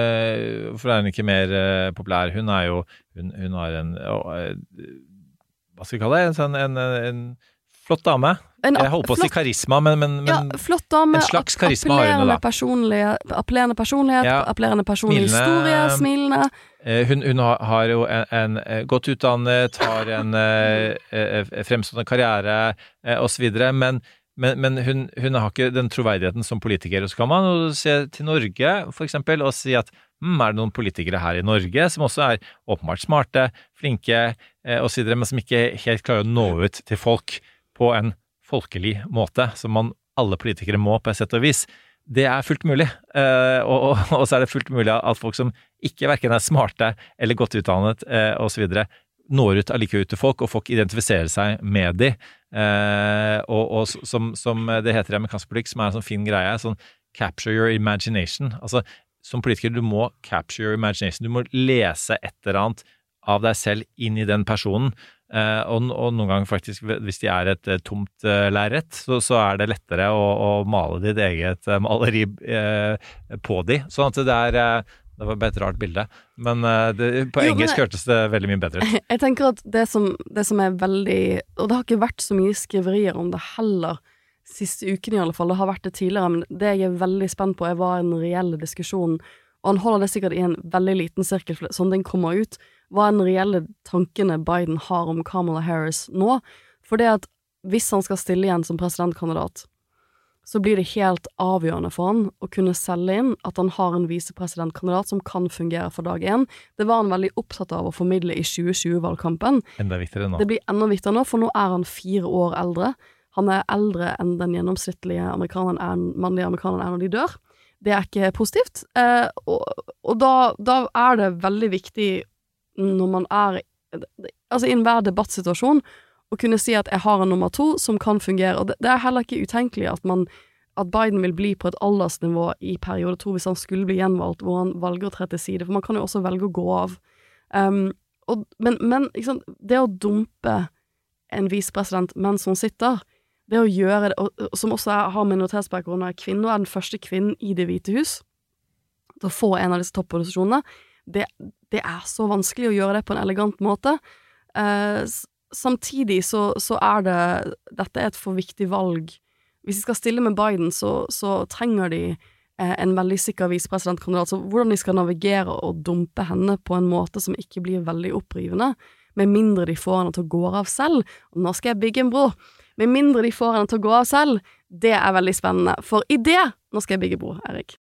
uh, hvorfor er hun ikke mer uh, populær? Hun er jo, hun, hun har en, uh, hva skal vi kalle det, en, sånn- en, en flott dame. En Jeg holdt på å si flott- karisma, men, men, men Ja, flott dame, en slags karisma har hun appellerende da. personlighet, appellerende personlighet, Ja, appellerende personlig smilende- historie, smilende. eh, hun, hun har, har jo en, en eh, godt utdannet, har en eh, eh, fremstående karriere eh, og så videre, men, men, men hun, hun har ikke den troverdigheten som politiker. Og så kan man jo se til Norge, for eksempel, og si at hm, er det noen politikere her i Norge som også er åpenbart smarte, flinke eh, og så videre, men som ikke helt klarer å nå ut til folk på en folkelig måte, som man alle politikere må på et sett og vis. Det er fullt mulig, eh, og, og, og så er det fullt mulig at folk som ikke hverken er smarte eller godt utdannet eh, og så videre, når ut allikevel ut til folk, og folk identifiserer seg med de, eh, og, og som, som det heter i amerikansk politikk, som er en sånn fin greie, sånn capture your imagination. Altså, som politiker, du må capture your imagination, du må lese et eller annet av deg selv inn i den personen, Uh, og, og noen ganger faktisk, hvis de er et uh, tomt uh, lerret, så, så er det lettere å, å male ditt eget uh, maleri uh, på de. Sånn at det er uh, det var bare et rart bilde, men uh, det, på Jo, engelsk men- hørtes det veldig mye bedre ut. Jeg tenker at det som, det som er veldig, og det har ikke vært så mye skriverier om det heller, siste uken i alle fall, det har vært det tidligere, men det jeg er veldig spent på er hva en reell diskusjon, og han holder det sikkert i en veldig liten sirkel, for sånn den kommer ut, hva er den reelle tankene Biden har om Kamala Harris nå? For det at hvis han skal stille igjen som presidentkandidat, så blir det helt avgjørende for han å kunne selge inn at han har en visepresidentkandidat som kan fungere for dag én. Det var han veldig opptatt av å formidle i tjue tjue-valgkampen. Enda viktigere nå. Det blir enda viktigere nå, for nå er han fire år eldre. Han er eldre enn den gjennomsnittlige amerikaneren er, mannlige amerikaneren er når de dør. Det er ikke positivt. Eh, og og da, da er det veldig viktig når man er altså i enhver debattsituasjon å kunne si at jeg har en nummer to som kan fungere, og det, det er heller ikke utenkelig at man at Biden vil bli på et aldersnivå i periode to hvis han skulle bli gjenvalgt, hvor han velger å tre til side, for man kan jo også velge å gå av. Um, og, men men ikke sant, det å dumpe en visepresident mens hun sitter, det å gjøre det, og, og, som også er, har minoritetsbakgrunn og er kvinne, og er den første kvinnen i Det hvite hus, til å få en av disse topposisjonene, det, det er så vanskelig å gjøre det på en elegant måte. Eh, samtidig så, så er det, dette er et for viktig valg. Hvis de skal stille med Biden, så, så trenger de eh, en veldig sikker visepresidentkandidat, så hvordan de skal navigere og dumpe henne på en måte som ikke blir veldig opprivende, med mindre de får henne til å gå av selv. Og nå skal jeg bygge en bro. Med mindre de får henne til å gå av selv, det er veldig spennende. For i det, nå skal jeg bygge bro, Erik.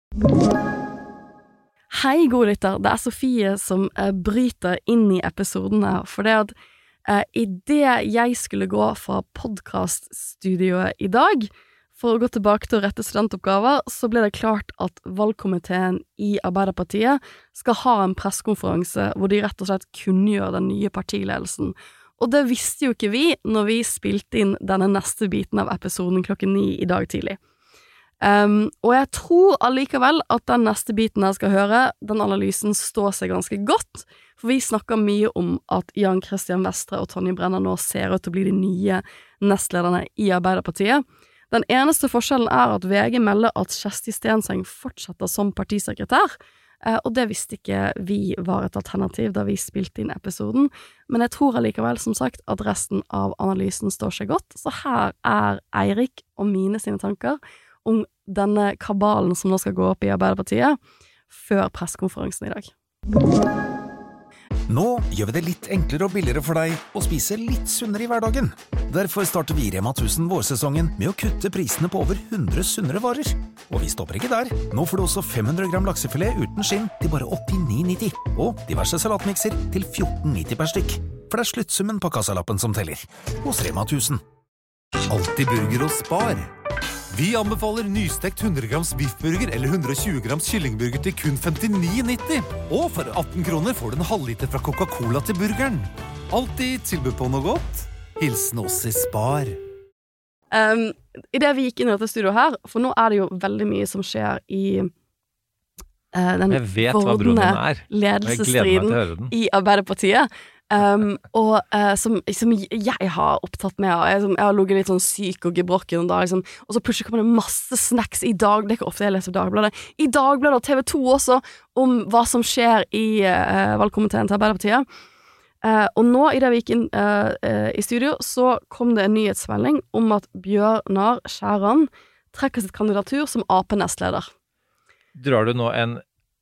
Hei, gode lytter. Det er Sofie som eh, bryter inn i episoden her, for det at eh, i det jeg skulle gå fra podcaststudioet i dag, for å gå tilbake til å rette studentoppgaver, så ble det klart at valgkomiteen i Arbeiderpartiet skal ha en pressekonferanse hvor de rett og slett kunngjør den nye partiledelsen. Og det visste jo ikke vi når vi spilte inn denne neste biten av episoden klokken ni i dag tidlig. Um, og jeg tror allikevel at den neste biten jeg skal høre, den analysen står seg ganske godt, for vi snakker mye om at Jan Christian Vestre og Tonje Brenna nå ser ut til å bli de nye nestlederne i Arbeiderpartiet. Den eneste forskjellen er at V G melder at Kjersti Stenseng fortsetter som partisekretær, eh, og det visste ikke vi var et alternativ da vi spilte inn episoden, men jeg tror allikevel som sagt at resten av analysen står seg godt, så her er Eirik og mine sine tanker om denne kabalen som nå skal gå opp i Arbeiderpartiet før pressekonferansen i dag. Nå gjør vi det litt enklere og billigere for deg å spise litt sunnere i hverdagen. Derfor starter vi i Rema tusen vårsesongen med å kutte prisene på over hundre sunnere varer. Og vi stopper ikke der. Nå får du også fem hundre gram laksefilet uten skinn til bare åttini nitti. Og diverse salatmikser til fjorten nitti per stykk. For det er sluttsummen på kassalappen som teller. Hos Rema tusen. Alltid burger og Spar. Vi anbefaler nystekt hundre grams biffburger eller hundre tjue grams kyllingburger til kun femtini nitti. Og for atten kroner får du en halvliter fra Coca-Cola til burgeren. Alltid tilbud på noe godt. Hilsen oss i Spar. Um, I det vi gikk inn i dette studioet her, for nå er det jo veldig mye som skjer i uh, den vordende ledelsesstriden i Arbeiderpartiet. Um, og uh, som, som jeg har opptatt med jeg, som, jeg har ligget litt sånn syk og gebrokken og, liksom, og så plutselig kommer det masse snacks i dag, det er ikke ofte jeg leser Dagbladet i Dagbladet og T V to også om hva som skjer i uh, valgkomiteen til Arbeiderpartiet uh, og nå i det vi gikk inn uh, uh, i studio så kom det en nyhetsmelding om at Bjørnar Skjæran trekker sitt kandidatur som A P-nestleder. Drar du nå en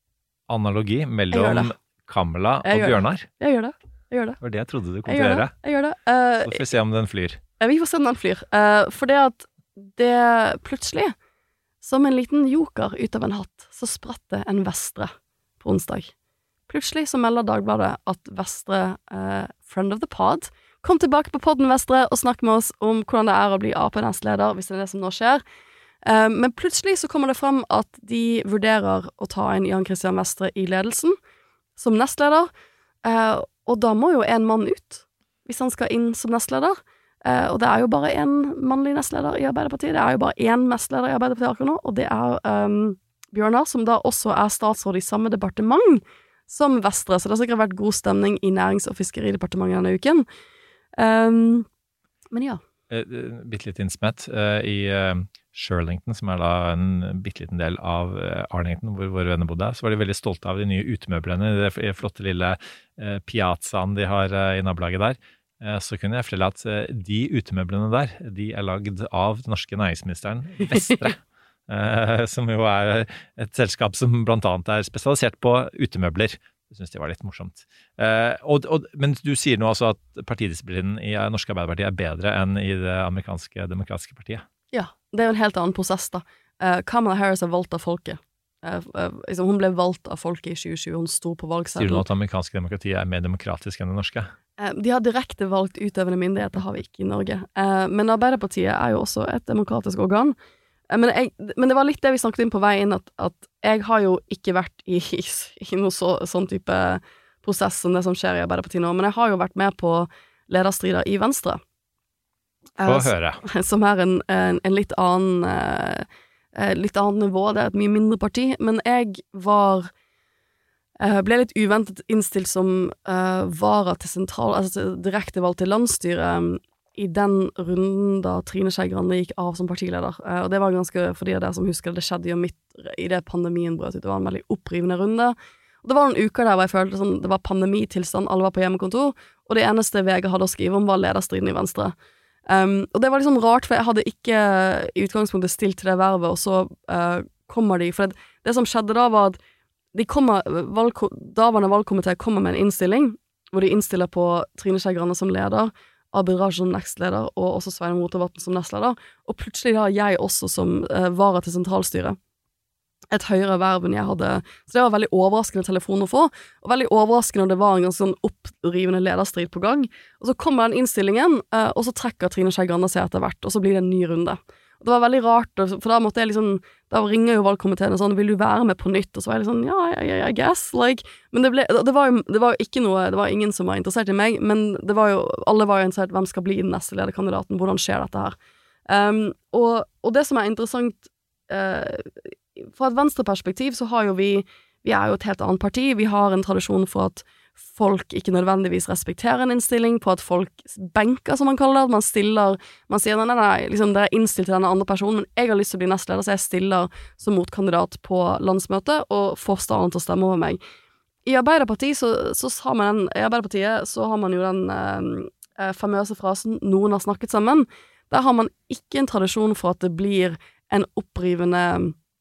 analogi mellom Kamala og Bjørnar? Jeg gjør det Jeg gjør det. Det var det jeg trodde du kom til å gjøre. Jeg gjør det. Uh, så får vi se om den flyr. Vi får se om den flyr. Uh, for det at det plutselig, som en liten joker ut av en hatt, så spratt det en Vestre på onsdag. Plutselig så melder Dagbladet at Vestre, uh, friend of the pod, kom tilbake på podden Vestre og snakket med oss om hvordan det er å bli A P-nestleder, hvis det er det som nå skjer. Uh, men plutselig så kommer det frem at de vurderer å ta inn Jan Christian Vestre i ledelsen som nestleder, uh, og da må jo en mann ut, hvis han skal inn som nestleder. Eh, og det er jo bare en mannlig nestleder i Arbeiderpartiet. Det er jo bare en nestleder i Arbeiderpartiet akkurat nå, og det er um, Bjørnar, som da også er statsråd i samme departement som Vestre. Så det har sikkert vært god stemning i Nærings- og Fiskeridepartementet denne uken. Um, men ja. Eh, bitte litt innsmett. Eh, I eh, Shirlington, som er da en bitte liten del av eh, Arlington, hvor våre venner bodde, så var de veldig stolte av de nye utemøblene, det flotte lille eh, piazzaen de har eh, i nabolaget der. Eh, så kunne jeg fortelle at eh, de utemøblene der, de er lagd av den norske næringsministeren Vestre, eh, som jo er et selskap som blant annet er spesialisert på utemøbler. Jeg synes det var litt morsomt. Eh, og, og, men du sier nå altså at partidisiplinen i norske Arbeiderpartiet er bedre enn i det amerikanske demokratiske partiet. Ja, det er jo en helt annen prosess da. Uh, Kamala Harris er valgt av folket. Uh, uh, liksom, hun ble valgt av folket i tjue tjue, hun sto på valgseddelen. Sier du nå at det amerikanske demokratiet er mer demokratisk enn det norske? Uh, de har direkte valgt utøvende myndighet, det har vi ikke i Norge. Uh, men Arbeiderpartiet er jo også et demokratisk organ. Uh, men, jeg, men det var litt det vi snakket inn på vei inn, at, at jeg har jo ikke vært i, i, i noe så, sånn type prosess som det som skjer i Arbeiderpartiet nå, men jeg har jo vært med på lederstrider i Venstre. Få høre. Som er en, en, en litt annen uh, litt annet nivå, det er et mye mindre parti, men jeg var uh, ble litt uventet innstilt som uh, vara til sentral, altså direkte valgt til landsstyret um, i den runden da Trine Skei Grande gikk av som partileder, uh, og det var ganske, fordi det som husker det skjedde jo midt i det pandemien brøt ut, det var en veldig opprivende runde, og det var noen uker der hvor jeg følte sånn, det var pandemitilstand, alle var på hjemmekontor, og det eneste V G hadde å skrive om var lederstriden i Venstre. Um, og det var liksom rart, for jeg hadde ikke i utgangspunktet stilt til det vervet, og så uh, kommer de, for det, det som skjedde da var at de kommer, valg, daværende valgkomité kommer med en innstilling, hvor de innstiller på Trine Skei Grande som leder, Abid Raja som nestleder, og også Sveinung Rotevatn som nestleder, og plutselig da jeg også som uh, vara til sentralstyret, et høyere verv enn jeg hadde, så det var veldig overraskende telefon å få, og veldig overraskende når det var en ganske sånn opprivende lederstrid på gang, og så kommer den innstillingen, uh, og så trekker Trine Skei Grande seg etter hvert, og så blir det en ny runde. Og det var veldig rart, for da måtte jeg liksom, da ringer jo valgkomiteen og sånn, vil du være med på nytt? Og så var jeg liksom, ja, I, I guess, like, men det ble, det var jo, det var jo ikke noe, det var ingen som var interessert i meg, men det var jo, alle var jo interessert, hvem skal bli den neste lederkandidaten, hvordan skjer dette her? Um, og, og det som er interessant, uh, fra et venstreperspektiv så har jo vi, vi er jo et helt annet parti, vi har en tradisjon for at folk ikke nødvendigvis respekterer en innstilling, på at folk benker, som man kaller det, at man stiller, man sier, nei, nei, nei, liksom, det er innstilt til denne andre personen, men jeg har lyst til å bli nestleder, så jeg stiller som motkandidat på landsmøtet, og får staden til å stemme over meg. I Arbeiderpartiet så, så har man den, i Arbeiderpartiet så har man jo den eh, famøse frasen, noen har snakket sammen, der har man ikke en tradisjon for at det blir en opprivende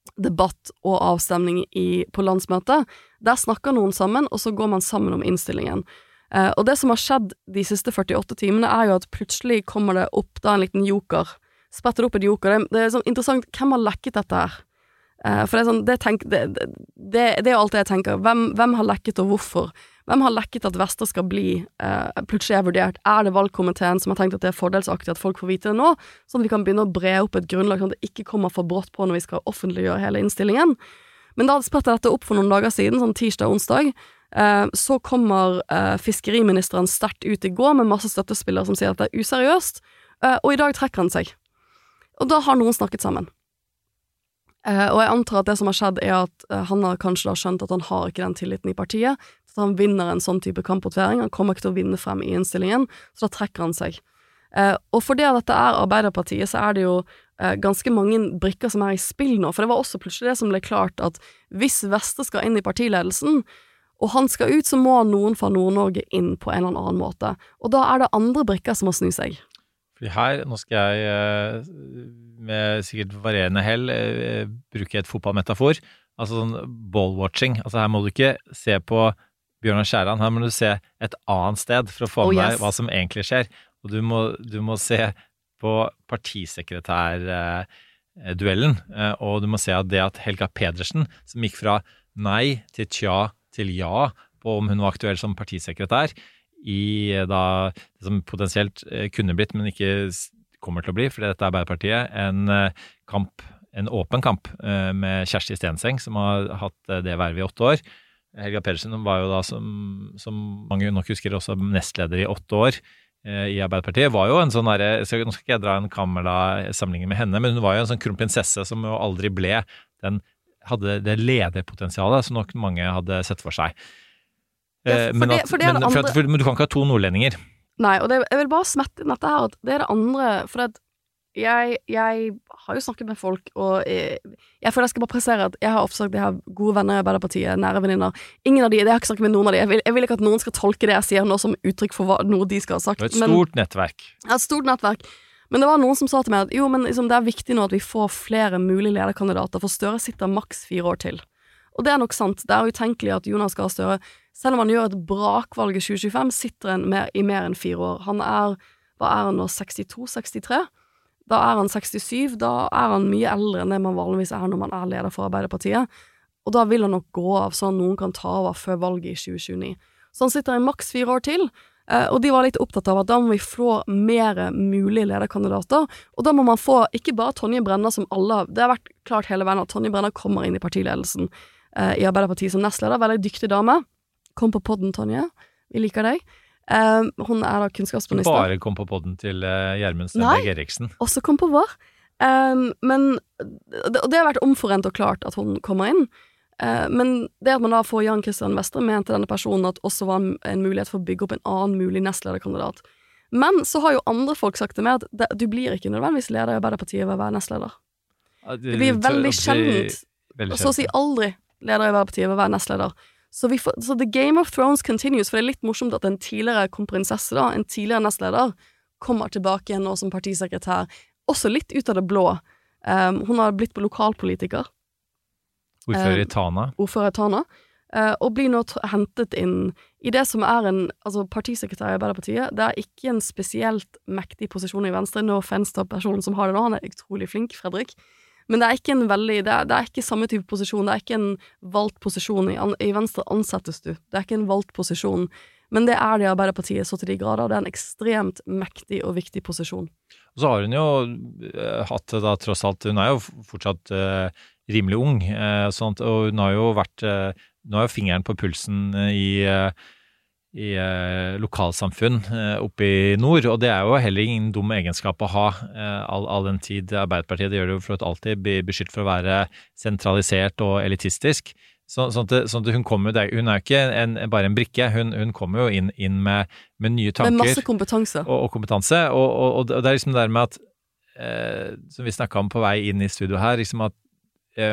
debatt og avstemning i, på landsmøtet. Der snakker noen sammen, og så går man sammen om innstillingen. Eh, og det som har skjedd de siste førtiåtte timene er jo at plutselig kommer det opp da en liten joker. Spretter det opp et joker. Det, det er sånn interessant, hvem har lekket dette her? Eh, for det er sånn, det, tenk, det, det, det, det er alt det jeg tenker. Hvem, hvem har lekket og hvorfor? Hvem har lekket at Vestre skal bli eh, plutselig er vurdert? Er det valgkomiteen som har tenkt at det er fordelsaktig at folk får vite det nå, sånn at vi kan begynne å bre opp et grunnlag sånn at det ikke kommer for brått på når vi skal offentliggjøre hele innstillingen? Men da sprettet dette opp for noen dager siden, sånn tirsdag-onsdag, eh, så kommer eh, fiskeriministeren sterkt ut i går med masse støttespillere som sier at det er useriøst, eh, og i dag trekker han seg. Og da har noen snakket sammen. Uh, og jeg antar at det som har skjedd er at uh, han har kanskje da skjønt at han har ikke den tilliten i partiet, så han vinner en sånn type kampotvering, han kommer ikke til å vinne frem i innstillingen, så da trekker han seg. Uh, og for det at dette er Arbeiderpartiet, så er det jo uh, ganske mange brikker som er i spill nå, for det var også plutselig det som ble klart at hvis Vestre skal inn i partiledelsen, og han skal ut, så må noen fra Nord-Norge inn på en eller annen måte. Og da er det andre brikker som må snu seg. Fordi her, nå skal jeg med sikkert varierende hell bruke et fotballmetafor, altså sånn ballwatching. Altså her må du ikke se på Bjørnar Skjæran, her må du se et annet sted for å få med oh, yes. deg hva som egentlig skjer. Og du må, du må se på partisekretærduellen, og du må se at det at Helga Pedersen, som gikk fra nei til tja til ja på om hun var aktuell som partisekretær, i da, det som potensielt kunne blitt, men ikke kommer til å bli, fordi dette er Arbeiderpartiet, en kamp, en åpen kamp med Kjersti Stenseng, som har hatt det vervet i åtte år. Helga Pedersen var jo da, som, som mange nok husker, også nestleder i åtte år i Arbeiderpartiet, var jo en sånn der, nå skal ikke jeg dra en kammerla-sammenligning med henne, men hun var jo en sånn kronprinsesse som jo aldri ble, den hadde det lederpotensialet som nok mange hadde sett for seg. Ja, for men, det, for det men, for at, for, men du kan ikke ha to nordlendinger. Nei, og det, jeg vil bare smette inn dette her, at det er det andre, for at jeg, jeg har jo snakket med folk, og jeg, jeg føler jeg skal bare pressere at jeg har ofte sagt at jeg har gode venner i Arbeiderpartiet, nære venninner. Ingen av de, jeg har ikke snakket med noen av de. Jeg vil, jeg vil ikke at noen skal tolke det jeg sier nå som uttrykk for hva, noe de skal ha sagt. Det er et stort men, nettverk. Ja, et stort nettverk. Men det var noen som sa til meg at jo, men liksom, det er viktig nå at vi får flere mulige lederkandidater, for Støre sitter maks fire år til. Og det er nok sant. Det er utenkelig at Jonas Gahr Støre, selv om han gjør et brakvalg i tjue tjuefem, sitter han mer, i mer enn fire år. Han er, hva er han nå, sekstito sekstitre? Da er han sekstisju, da er han mye eldre enn det man vanligvis er når man er leder for Arbeiderpartiet. Og da vil han nok gå av sånn noen kan ta over før valget i tjue tjueni. Så han sitter i maks fire år til, og de var litt opptatt av at da må vi få mer mulige lederkandidater, og da må man få ikke bare Tonje Brenna som alle, det har vært klart hele veien at Tonje Brenna kommer inn i partiledelsen i Arbeiderpartiet som nestleder, veldig dyktig dame. Kom på podden, Tonje. Vi liker deg. Um, hun er da kunnskapsminister. Bare kom på podden til uh, Gjermund Stenberg Eriksen. Nei, også kom på vår. Um, men det, det har vært omforent og klart at hun kommer inn. Uh, men det at man da får Jan Christian Vestre mente denne personen at også var en, en mulighet for å bygge opp en annen mulig nestlederkandidat. Men så har jo andre folk sagt det med at det, du blir ikke nødvendigvis leder i Arbeiderpartiet ved å være nestleder. Det blir veldig sjeldent, så å si aldri leder i Arbeiderpartiet ved å være nestleder. Så, vi får, så The Game of Thrones continues, for det er litt morsomt at en tidligere kronprinsesse, da, en tidligere nestleder, kommer tilbake igjen nå som partisekretær, også litt ut av det blå. Um, hun har blitt lokalpolitiker. Ordfører i Tana. Um, ordfører i Tana. Uh, og blir nå hentet inn i det som er en, altså partisekretær i Arbeiderpartiet, det er ikke en spesielt mektig posisjon i Venstre, no offense til personen som har det nå, han er utrolig flink, Fredrik. Men det er ikke en veldig, det er, det er ikke samme type posisjon, det er ikke en valgt posisjon, i, an, i Venstre ansettes du, det er ikke en valgt posisjon, men det er det i Arbeiderpartiet så til de grader, det er en ekstremt mektig og viktig posisjon. Og så har hun jo uh, hatt da tross alt, hun er jo fortsatt uh, rimelig ung, uh, sånt, og hun har jo vært, uh, hun har jo fingeren på pulsen uh, i uh, i eh, lokalsamfunn eh, oppe i nord, og det er jo heller ingen dum egenskap å ha eh, all, all den tid Arbeiderpartiet, det gjør det jo for at alltid bli beskyldt for å være sentralisert og elitistisk, så, sånn, at, sånn at hun kommer jo, hun er jo ikke en, bare en brikke, hun, hun kommer jo inn, inn med, med nye tanker. Med masse kompetanse. Og, og kompetanse, og, og, og det er liksom det der med at, eh, som vi snakket om på vei inn i studio her, liksom at eh,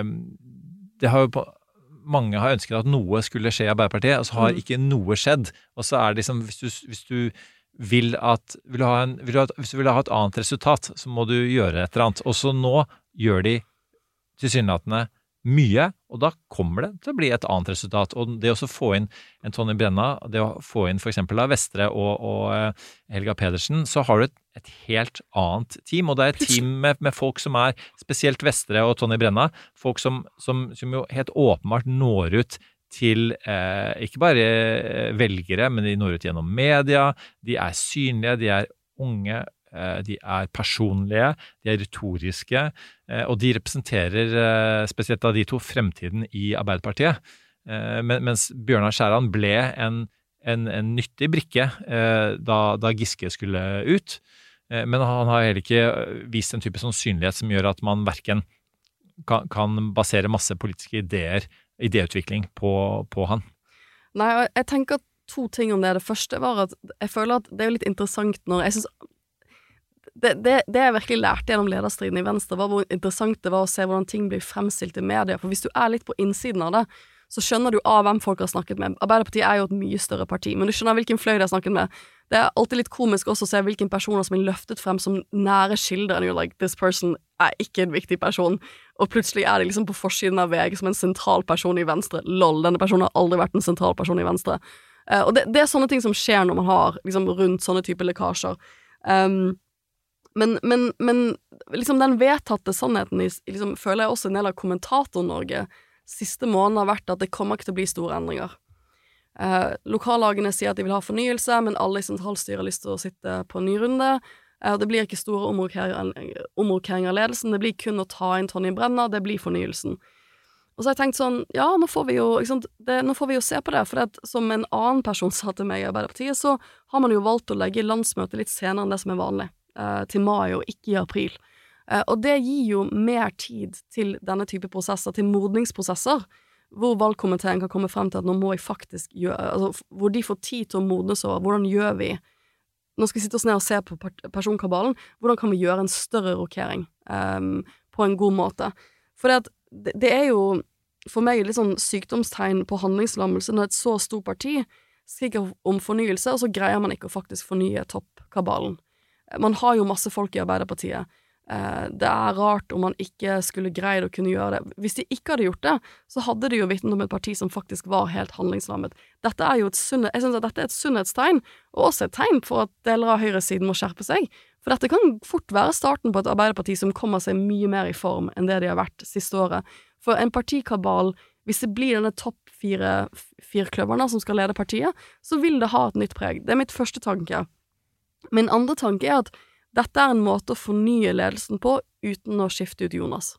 det har jo på mange har ønsket at noe skulle skje i Arbeiderpartiet, og så har ikke noe skjedd. Og så er det liksom, hvis du, hvis du vil at, vil du ha en, vil du ha, hvis du vil ha et annet resultat, så må du gjøre et eller annet. Og så nå gjør de tilsynelatende mye, og da kommer det til å bli et annet resultat. Og det å få inn en Tonje Brenna, det å få inn for eksempel da Vestre og, og Helga Pedersen, så har du et, et helt annet team, og det er et team med, med folk som er spesielt Vestre og Tonje Brenna, folk som, som, som jo helt åpenbart når ut til eh, ikke bare velgere, men de når ut gjennom media, de er synlige, de er unge, de er personlige, de er retoriske, og de representerer spesielt av de to fremtiden i Arbeiderpartiet. Mens Bjørnar Skjæran ble en, en, en nyttig brikke da, da Giske skulle ut, men han har heller ikke vist en type sånn synlighet som gjør at man hverken kan, kan basere masse politiske ideer, idéutvikling på, på han. Nei, jeg tenker to ting om det. Det første var at jeg føler at det er litt interessant når jeg synes Det, det, det jeg virkelig lærte gjennom lederstriden i Venstre var hvor interessant det var å se hvordan ting blir fremstilt i media, for hvis du er litt på innsiden av det, så skjønner du av hvem folk har snakket med. Arbeiderpartiet er jo et mye større parti, men du skjønner hvilken fløy de har snakket med. Det er alltid litt komisk også å se hvilken personer som blir løftet frem som nære kilder, and you're like, this person er ikke en viktig person, og plutselig er de liksom på forsiden av V G som en sentral person i Venstre. Lol, denne personen har aldri vært en sentral person i Venstre. Uh, og det, det er sånne ting som skjer når man har liksom rundt sånne typer lekkasjer. Um, Men, men, men liksom den vedtatte sannheten i, liksom, føler jeg også en del av Kommentator-Norge siste måneden har vært at det kommer ikke til å bli store endringer. Eh, lokallagene sier at de vil ha fornyelse, men alle i sentralstyret har lyst til å sitte på en ny runde. Eh, det blir ikke store omrokeringer av ledelsen, det blir kun å ta inn Tonje Brenna, det blir fornyelsen. Og så har jeg tenkt sånn, ja, nå får vi jo, ikke sant, det, nå får vi jo se på det, for det, som en annen person sa til meg i Arbeiderpartiet, så har man jo valgt å legge landsmøtet litt senere enn det som er vanlig. Til mai og ikke i april. Og det gir jo mer tid til denne type prosesser, til modningsprosesser, hvor valgkomiteen kan komme frem til at nå må jeg faktisk gjøre, altså hvor de får tid til å modnes over, hvordan gjør vi, nå skal vi sitte oss ned og se på personkabalen, hvordan kan vi gjøre en større rokering um, på en god måte. For det, at det er jo for meg litt sånn sykdomstegn på handlingslammelse når et så stort parti skriker om fornyelse, og så greier man ikke å faktisk fornye toppkabalen. Man har jo masse folk i Arbeiderpartiet. Eh, det er rart om man ikke skulle greid å kunne gjøre det. Hvis de ikke hadde gjort det, så hadde de jo vitnet om et parti som faktisk var helt handlingslammet. Dette er jo et sunnhet, jeg synes at dette er et sunnhetstegn, og også et tegn for at deler av høyresiden må skjerpe seg. For dette kan fort være starten på et Arbeiderparti som kommer seg mye mer i form enn det de har vært siste året. For en partikabal, hvis det blir denne topp fire firkløverne som skal lede partiet, så vil det ha et nytt preg. Det er mitt første tanke. Min andre tanke er at dette er en måte å fornye ledelsen på uten å skifte ut Jonas.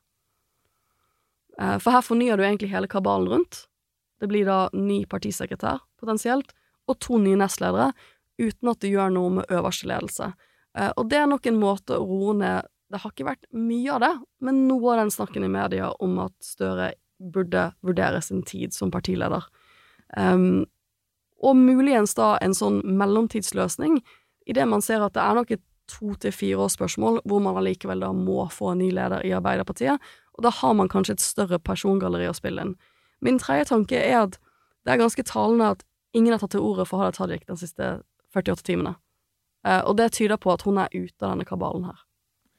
For her fornyer du egentlig hele kabalen rundt. Det blir da ny partisekretær, potensielt, og to nye nestledere, uten at det gjør noe med øverste ledelse. Og det er nok en måte å roe ned. Det har ikke vært mye av det, men noe av den snakken i media om at Støre burde vurdere sin tid som partileder. Um, og muligens da en sånn mellomtidsløsning, i det man ser at det er nok et to til fire års spørsmål, hvor man allikevel da må få en ny leder i Arbeiderpartiet, og da har man kanskje et større persongalleri å spille inn. Min tredje tanke er at det er ganske talende at ingen har tatt til ordet for Hadia Tajik de siste førtiåtte timene. Uh, og det tyder på at hun er ute av denne kabalen her.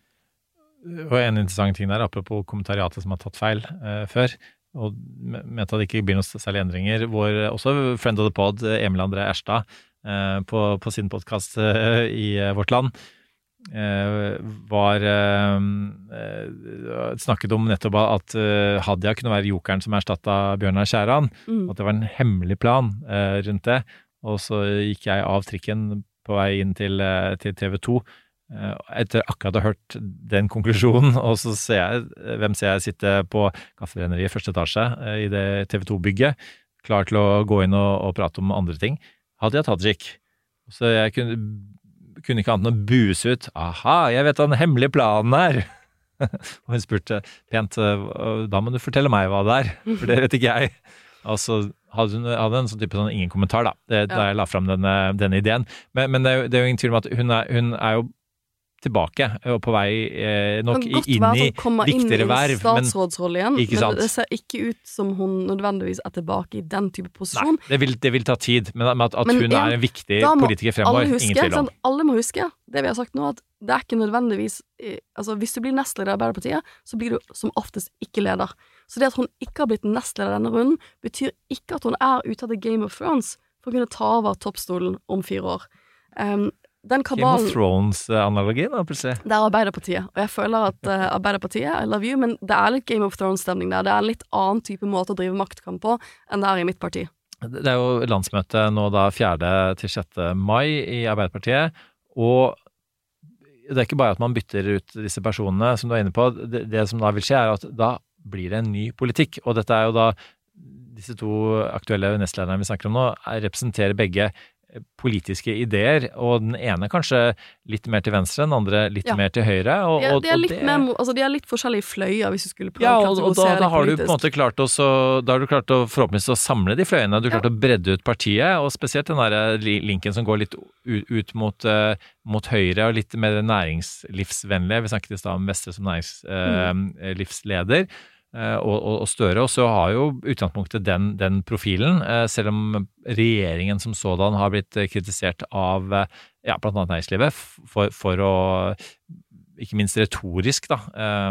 Og en interessant ting der, apropos kommentariatet som har tatt feil uh, før, og med at det ikke blir noen særlige endringer, hvor også friend of the pod, Emil André Erstad, uh, på, på sin podcast uh, i uh, Vårt Land, uh, var uh, uh, snakket om nettopp at uh, Hadia kunne være jokeren som erstattet Bjørnar Skjæran, mm. at det var en hemmelig plan uh, rundt det, og så gikk jeg av trikken på vei inn til, til T V to, etter akkurat å ha hørt den konklusjonen, og så ser jeg, hvem ser jeg sitte på kaffebrenneriet i første etasje i det T V to-bygget, klar til å gå inn og, og prate om andre ting. Hadia Tajik. Så jeg kunne, kunne ikke annet enn å buse ut, aha, jeg vet hva den hemmelige planen er. Og hun spurte pent, da må du fortelle meg hva det er, for det vet ikke jeg. Altså, hadde hun hadde en sånn type sånn ingen kommentar da, det, ja. Da jeg la frem denne, denne ideen. Men, men det, er jo, det er jo ingen tvil om at hun er, hun er jo tilbake og på vei eh, nok inn i viktigere verv. Statsrådsrolle igjen, men, men det ser ikke ut som hun nødvendigvis er tilbake i den type posisjon. Nei, det vil, det vil ta tid, men at, at men hun en, er en viktig politiker fremover, huske, ingen tvil om. Alle må huske, det vi har sagt nå, at det er ikke nødvendigvis, altså hvis du blir nestleder i Arbeiderpartiet, så blir du som oftest ikke leder. Så det at hun ikke har blitt nestleder denne runden, betyr ikke at hun er ute av The Game of Thrones for å kunne ta over toppstolen om fire år. Um, den kabalen, Game of Thrones-analogien, da, plutselig. Det er Arbeiderpartiet, og jeg føler at uh, Arbeiderpartiet, I love you, men det er litt Game of Thrones-stemning der. Det er en litt annen type måte å drive maktkamp på enn det er i mitt parti. Det er jo landsmøte nå da fjerde til sjette mai i Arbeiderpartiet, og det er ikke bare at man bytter ut disse personene som du er inne på, det, det som da vil skje er at da blir det en ny politikk, og dette er jo da disse to aktuelle nestlederne vi snakker om nå, er, representerer begge politiske ideer, og den ene kanskje litt mer til venstre, den andre litt ja. mer til høyre. Og, ja, de, er og litt det... mer, altså de er litt forskjellige fløyer, hvis du skulle prøve ja, å og, og da, da har du på en måte klart å, da har du klart å forhåpentligvis å samle de fløyene, du har klart ja. å bredde ut partiet, og spesielt den der linken som går litt ut, ut mot, uh, mot høyre, og litt mer næringslivsvennlige. Vi snakket i sted om Vestre som næringslivsleder. Uh, mm. Og, og, og Støre, og så har jo utgangspunktet den, den profilen, selv om regjeringen som sådan har blitt kritisert av ja, blant annet næringslivet for, for å ikke minst retorisk da,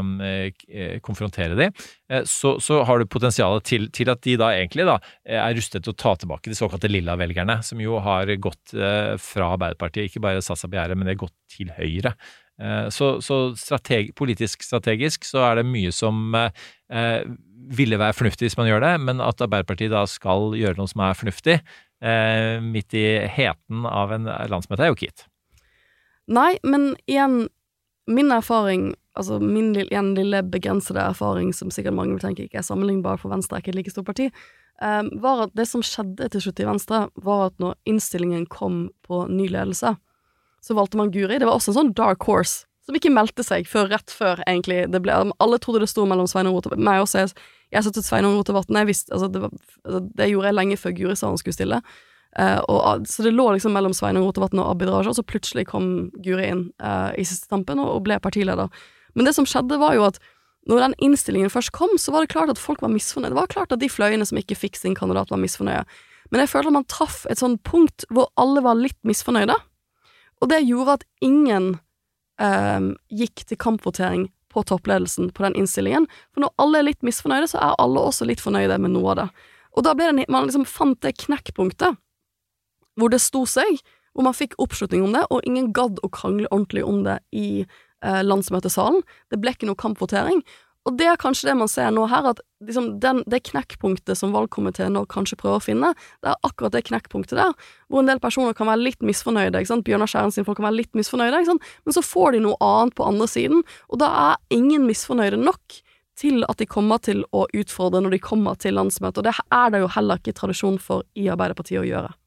konfrontere de, så, så har du potensialet til, til at de da egentlig da, er rustet til å ta tilbake de såkalte lilla-velgerne, som jo har gått fra Arbeiderpartiet, ikke bare satt seg på gjerdet, men det har gått til høyre. Så, så strateg, politisk strategisk så er det mye som eh, ville være fornuftig hvis man gjør det, men at Arbeiderpartiet da skal gjøre noe som er fornuftig eh, midt i heten av en landsmøte er jo ikke gitt. Nei, men igjen, min erfaring, altså min igjen lille begrensede erfaring, som sikkert mange vil tenke ikke er sammenlignbar for Venstre, er ikke et like stort parti, eh, var at det som skjedde til slutt i Venstre, var at når innstillingen kom på ny ledelse, så valgte man Guri. Det var også en sånn dark horse, som ikke meldte seg før rett før, egentlig. Det ble, alle trodde det stod mellom Sveinung Rotevatn. Meg også, jeg, jeg satt ut Sveinung Rotevatn, jeg visste, altså det, var, altså det gjorde jeg lenge før Guri sa hun skulle stille. Uh, og, så det lå liksom mellom Sveinung Rotevatn og Abid Raja, og så plutselig kom Guri inn uh, i siste tampen og, og ble partileder. Men det som skjedde var jo at når den innstillingen først kom, så var det klart at folk var misfornøyde. Det var klart at de fløyene som ikke fikk sin kandidat var misfornøyde. Men jeg følte at man traff et sånt punkt hvor alle var litt misfornøyde. Og det gjorde at ingen um, gikk til kampvotering på toppledelsen på den innstillingen. For når alle er litt misfornøyde, så er alle også litt fornøyde med noe av det. Og da ble det, man liksom fant det knekkpunktet hvor det sto seg, hvor man fikk oppslutning om det, og ingen gadd å krangle ordentlig om det i uh, landsmøtesalen. Det ble ikke noe kampvotering. Og det er kanskje det man ser nå her, at liksom den, det knekkpunktet som valgkomiteen nå kanskje prøver å finne, det er akkurat det knekkpunktet der, hvor en del personer kan være litt misfornøyde, ikke sant? Bjørnar Skjæren sin folk kan være litt misfornøyde, ikke sant? Men så får de noe annet på andre siden, og da er ingen misfornøyde nok til at de kommer til å utfordre når de kommer til landsmøtet, og det er det jo heller ikke tradisjon for i Arbeiderpartiet å gjøre.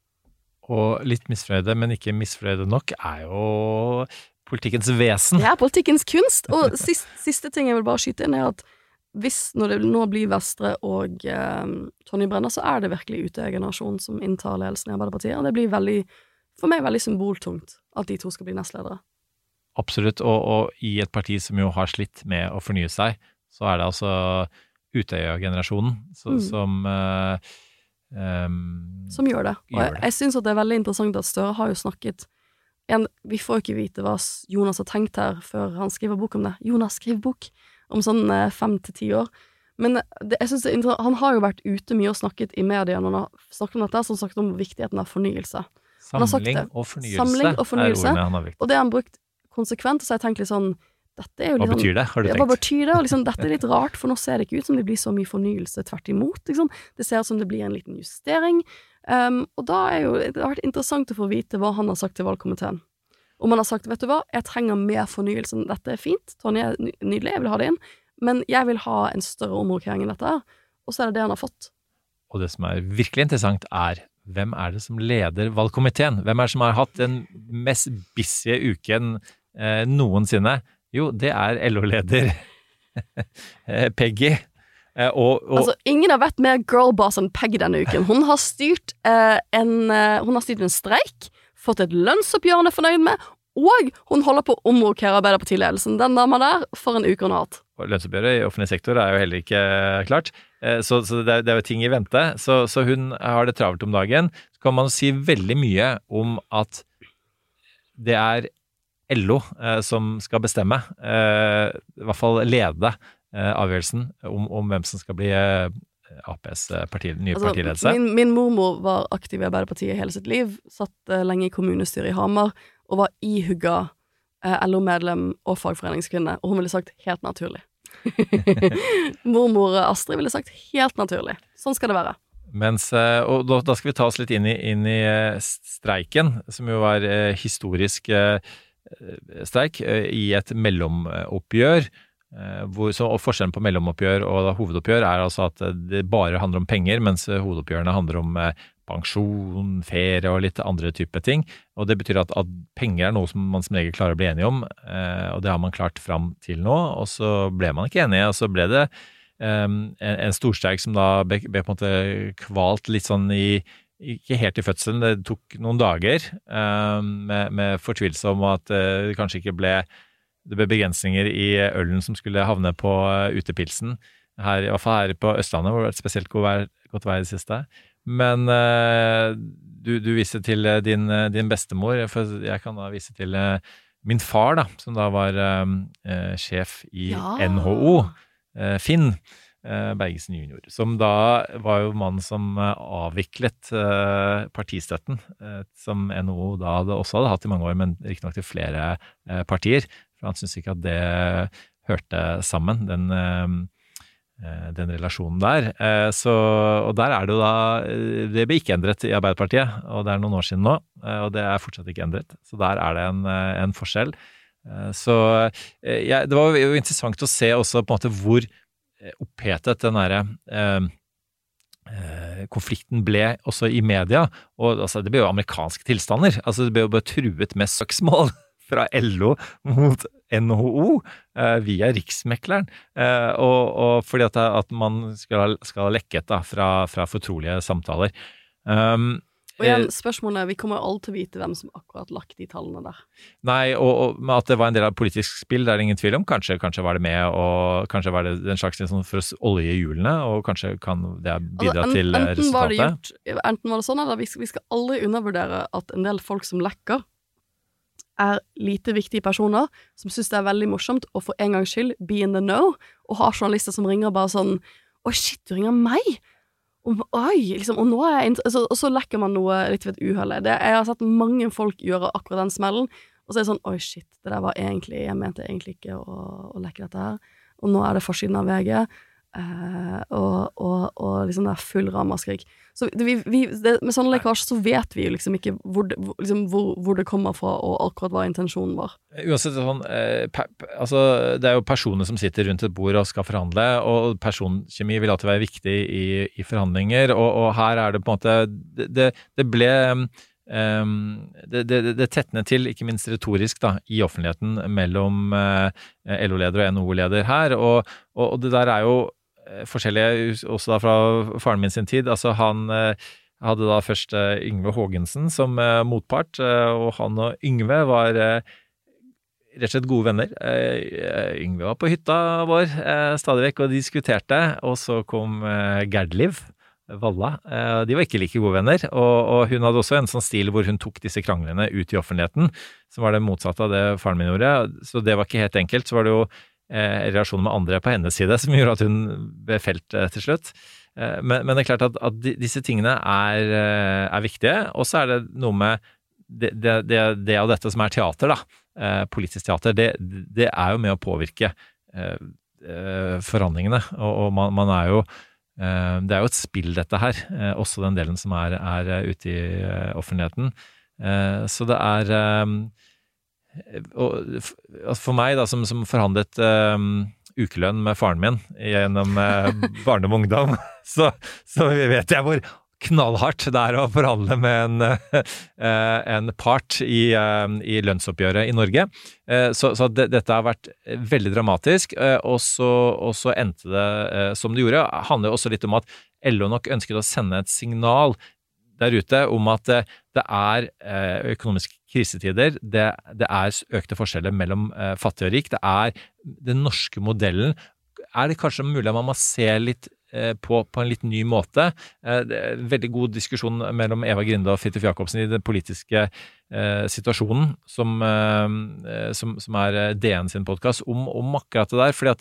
Og litt misfornøyde, men ikke misfornøyde nok, er jo politikkens vesen. Ja, politikkens kunst. Og siste, siste ting jeg vil bare skyte inn er at hvis når det nå blir Vestre og eh, Tonje Brenna, så er det virkelig Utøya-generasjonen som inntar ledelsen i Arbeiderpartiet. Og det blir veldig, for meg veldig symboltungt at de to skal bli nestledere. Absolutt, og, og i et parti som jo har slitt med å fornye seg, så er det altså Utøya-generasjonen så, mm. som eh, um, som gjør det. Og gjør jeg, det. jeg synes at det er veldig interessant at Støre har jo snakket En, vi får ikke vite hva Jonas har tenkt her før han skriver bok om det. Jonas skriver bok om sånn eh, fem til ti år. Men det, jeg synes det er interessant. Han har jo vært ute mye og snakket i media når han har snakket om dette, som sagt om viktigheten av fornyelse. Samling og fornyelse, Samling og fornyelse er ordene han har brukt. Og det har han brukt konsekvent, og så har jeg tenkt litt sånn dette er jo Hva litt, betyr det, har du ja, tenkt? Hva betyr det? Og liksom, dette er litt rart, for nå ser det ikke ut som det blir så mye fornyelse tvert imot. Liksom. Det ser ut som det blir en liten justering. Um, og da er jo, det har vært interessant å få vite hva han har sagt til valgkomiteen. Og man har sagt, vet du hva, jeg trenger mer fornyelse, dette er fint, Tonje er nydelig, jeg vil ha det inn, men jeg vil ha en større omrokering enn dette her, og så er det det han har fått. Og det som er virkelig interessant er, hvem er det som leder valgkomiteen? Hvem er det som har hatt den mest busy uken eh, noensinne? Jo, det er L O-leder Peggy. Eh, og, og... Altså, ingen har vært mer girlboss enn Peggy denne uken. Hun har styrt, eh, en, eh, hun har styrt en streik, fått et lønnsoppgjør hun er fornøyd med, og hun holder på å omrokere Arbeiderpartiledelsen. Den dama der, for en uke hun har hatt. Og lønnsoppgjøret i offentlig sektor er jo heller ikke klart, så, så det, er, det er jo ting i vente. Så, så hun har det travelt om dagen. Så kan man si veldig mye om at det er L O eh, som skal bestemme, eh, i hvert fall lede eh, avgjørelsen om, om hvem som skal bli eh, A P's parti, nye altså, partiledelse. Min, min mormor var aktiv i Arbeiderpartiet hele sitt liv, satt uh, lenge i kommunestyret i Hamar, og var ihugga uh, L O-medlem og fagforeningskvinne, og hun ville sagt helt naturlig. Mormor Astrid ville sagt helt naturlig. Sånn skal det være. Mens, og da, da skal vi ta oss litt inn i, inn i streiken, som jo var eh, historisk eh, streik eh, i et mellomoppgjør. Eh, hvor, så, og forskjellen på mellomoppgjør og da, hovedoppgjør er altså at det bare handler om penger, mens hovedoppgjørene handler om eh, pensjon, ferie og litt andre typer ting. Og det betyr at, at penger er noe som man som regel klarer å bli enige om, eh, og det har man klart fram til nå, og så ble man ikke enige, og så ble det um, en, en storstreik som da ble, ble på en måte kvalt litt sånn i, ikke helt i fødselen, det tok noen dager um, med, med fortvilelse om at uh, det kanskje ikke ble det ble begrensninger i ølen som skulle havne på uh, utepilsen, her, i hvert fall her på Østlandet, hvor det var et spesielt god vær, godt vær i det siste. Men uh, du, du viser til uh, din, uh, din bestemor, for jeg kan da vise til uh, min far da, som da var uh, uh, sjef i Ja. N H O, uh, Finn uh, Bergesen junior, som da var jo mannen som uh, avviklet uh, partistøtten, uh, som N H O da hadde, også hadde hatt i mange år, men riktignok til flere uh, partier, for han synes ikke at det hørte sammen, den uh, den relasjonen der. Så, og der er det jo da, det ble ikke endret i Arbeiderpartiet, og det er noen år siden nå, og det er fortsatt ikke endret. Så der er det en, en forskjell. Så ja, det var jo interessant å se også på en måte hvor opphetet den der eh, konflikten ble også i media, og altså, det ble jo amerikanske tilstander. Altså, det ble jo bare truet med søksmål fra L O mot N H O eh, via Riksmekleren, eh, og, og fordi at, at man skal, skal ha lekket da, fra, fra fortrolige samtaler. Um, Og igjen, spørsmålet, vi kommer alle til å vite hvem som akkurat lagt de tallene der. Nei, og, og med at det var en del av politisk spill, det er det ingen tvil om. Kanskje, kanskje var det med, og kanskje var det en slags liksom, for å olje hjulene, og kanskje kan det bidra altså, en, til enten resultatet. Var det gjort, enten var det sånn, eller vi skal, vi skal aldri undervurdere at en del folk som lekker, er lite viktige personer som synes det er veldig morsomt å for en gangs skyld be in the know, og ha journalister som ringer bare sånn, oi shit, du ringer meg? Og, oi, liksom, og nå er jeg, altså, og så lekker man noe litt ved et uhelle. Det, jeg har sett mange folk gjøre akkurat den smellen, og så er det sånn, oi shit, det der var egentlig, jeg mente egentlig ikke å, å lekke dette her, og nå er det forsiden av V G, Uh, og, og, og liksom det er full ramaskrik. Så det, vi, vi, det, med sånne lekkasjer så vet vi jo liksom ikke hvor det, liksom hvor, hvor det kommer fra, og akkurat hva intensjonen var. Uansett sånn, eh, per, altså, det er jo personer som sitter rundt et bord og skal forhandle, og personkjemi vil alltid være viktig i, i forhandlinger, og, og her er det på en måte, det, det, det ble Um, det, det, det tettnet til, ikke minst retorisk da, i offentligheten mellom uh, L O-leder og N H O-leder her, og, og, og det der er jo forskjellige, også da fra faren min sin tid. Altså han uh, hadde da først uh, Yngve Haagensen som uh, motpart, uh, og han og Yngve var uh, rett og slett gode venner. Uh, Yngve var på hytta vår uh, stadig vekk og diskuterte, og så kom uh, Gerdliv Valla. De var ikke like gode venner, og, og hun hadde også en sånn stil hvor hun tok disse kranglene ut i offentligheten, som var det motsatte av det faren min gjorde, så det var ikke helt enkelt. Så var det jo eh, relasjoner med andre på hennes side som gjorde at hun ble felt eh, til slutt. Eh, men, men det er klart at, at disse tingene er, er viktige, og så er det noe med det, det, det, det av dette som er teater da, eh, politisk teater, det, det er jo med å påvirke eh, eh, forhandlingene, og, og man, man er jo det er jo et spill dette her, også den delen som er, er ute i offentligheten. Så det er, og for meg da, som, som forhandlet ukelønn med faren min gjennom barndom og ungdom, så, så vet jeg hvor knallhardt det er å forhandle med en, en part i, i lønnsoppgjøret i Norge. Så, så det, dette har vært veldig dramatisk, og så, og så endte det som det gjorde. Det handler også litt om at L O nok ønsket å sende et signal der ute om at det er økonomiske krisetider, det, det er økte forskjeller mellom fattig og rik, det er den norske modellen. Er det kanskje mulig at man må se litt På, på en litt ny måte. Det er en veldig god diskusjon mellom Eva Grinde og Fridtjof Jacobsen i den politiske eh, situasjonen, som, eh, som, som er D N sin podcast, om, om akkurat det der, fordi at det,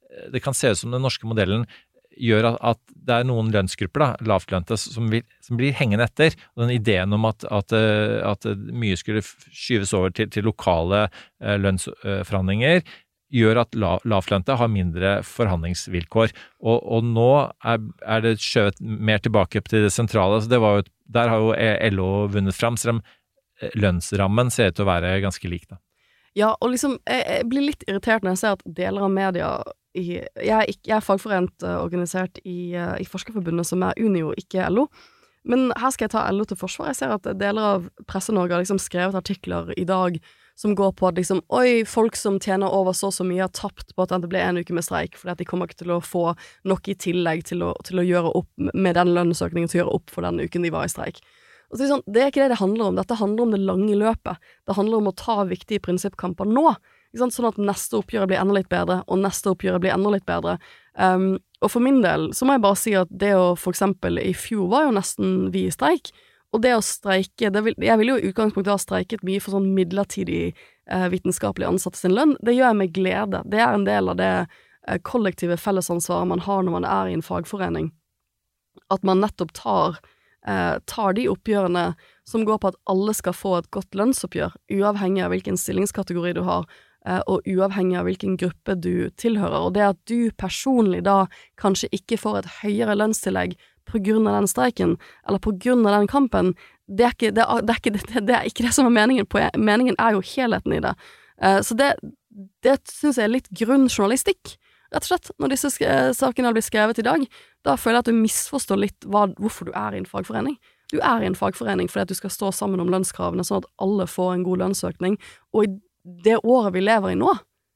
det kan se ut som den norske modellen gjør at, at det er noen lønnsgrupper, da, lavtlønte, som, vil, som blir hengende etter. Og den ideen om at, at, at mye skulle skyves over til, til lokale uh, lønnsforhandlinger, gjør at lav, lavtlønte har mindre forhandlingsvilkår. Og, og nå er, er det skjøvet mer tilbake til det sentrale. Så det var jo, der har jo L O vunnet frem, selv om lønnsrammen ser ut til å være ganske lik, da. Ja, og liksom, jeg, jeg blir litt irritert når jeg ser at deler av media i, jeg, er ikke, jeg er fagforent uh, organisert i, uh, i Forskerforbundet, som er Unio, ikke L O. Men her skal jeg ta L O til forsvar. Jeg ser at deler av Presse-Norge har liksom skrevet artikler i dag som går på at liksom, oi, folk som tjener over så så mye har tapt på at det ble en uke med streik, fordi at de kommer ikke til å få nok i tillegg til å, til å gjøre opp med den lønnsøkningen til å gjøre opp for den uken de var i streik. Og så er det, sånn, det er ikke det det handler om. Dette handler om det lange løpet. Det handler om å ta viktige prinsippkamper nå, ikke sant? Sånn at neste oppgjør blir enda litt bedre, og neste oppgjør blir enda litt bedre. Um, og for min del, så må jeg bare si at det å for eksempel i fjor var jo nesten vi i streik, og det å streike, det vil, jeg vil jo i utgangspunktet ha streiket mye for sånn midlertidig eh, vitenskapelig ansatte sin lønn. Det gjør jeg med glede. Det er en del av det eh, kollektive fellesansvaret man har når man er i en fagforening. At man nettopp tar Eh, tar de oppgjørene som går på at alle skal få et godt lønnsoppgjør, uavhengig av hvilken stillingskategori du har, eh, og uavhengig av hvilken gruppe du tilhører. Og det at du personlig da kanskje ikke får et høyere lønnstillegg på grunn av den streiken, eller på grunn av den kampen, det er ikke det, er, det, er ikke, det, det er ikke det som er meningen. På, meningen er jo helheten i det. Eh, så det, det synes jeg er litt grunnjournalistikk. Rett og slett, når disse sakene har blitt skrevet i dag, da føler jeg at du misforstår litt hva, hvorfor du er i en fagforening. Du er i en fagforening fordi at du skal stå sammen om lønnskravene, sånn at alle får en god lønnsøkning. Og i det året vi lever i nå,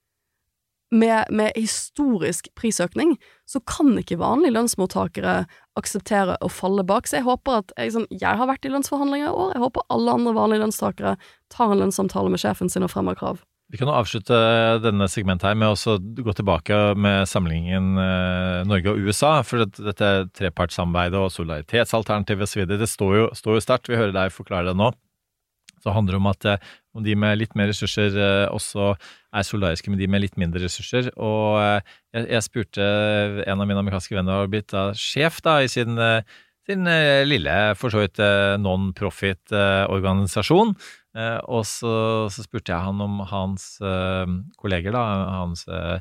med, med historisk prisøkning, så kan ikke vanlige lønnsmottakere akseptere å falle bak. Så jeg håper at jeg, sånn, jeg har vært i lønnsforhandlinger i år, jeg håper alle andre vanlige lønnstakere tar en lønnssamtale med sjefen sin og fremmer krav. Vi kan jo avslutte denne segmentet her med å gå tilbake med sammenligningen Norge og U S A, for dette trepartssamarbeidet og solidaritetsalternativet og så videre, det står jo, står jo sterkt. Vi hører deg forklare det nå. Så det handler om at om de med litt mer ressurser også er solidariske med de med litt mindre ressurser. Og jeg, jeg spurte en av mine amerikanske venner har blitt da, sjef da, i sin, sin lille, for så vidt non-profit organisasjon. Eh, og så, så spurte jeg han om hans eh, kolleger, da, hans eh,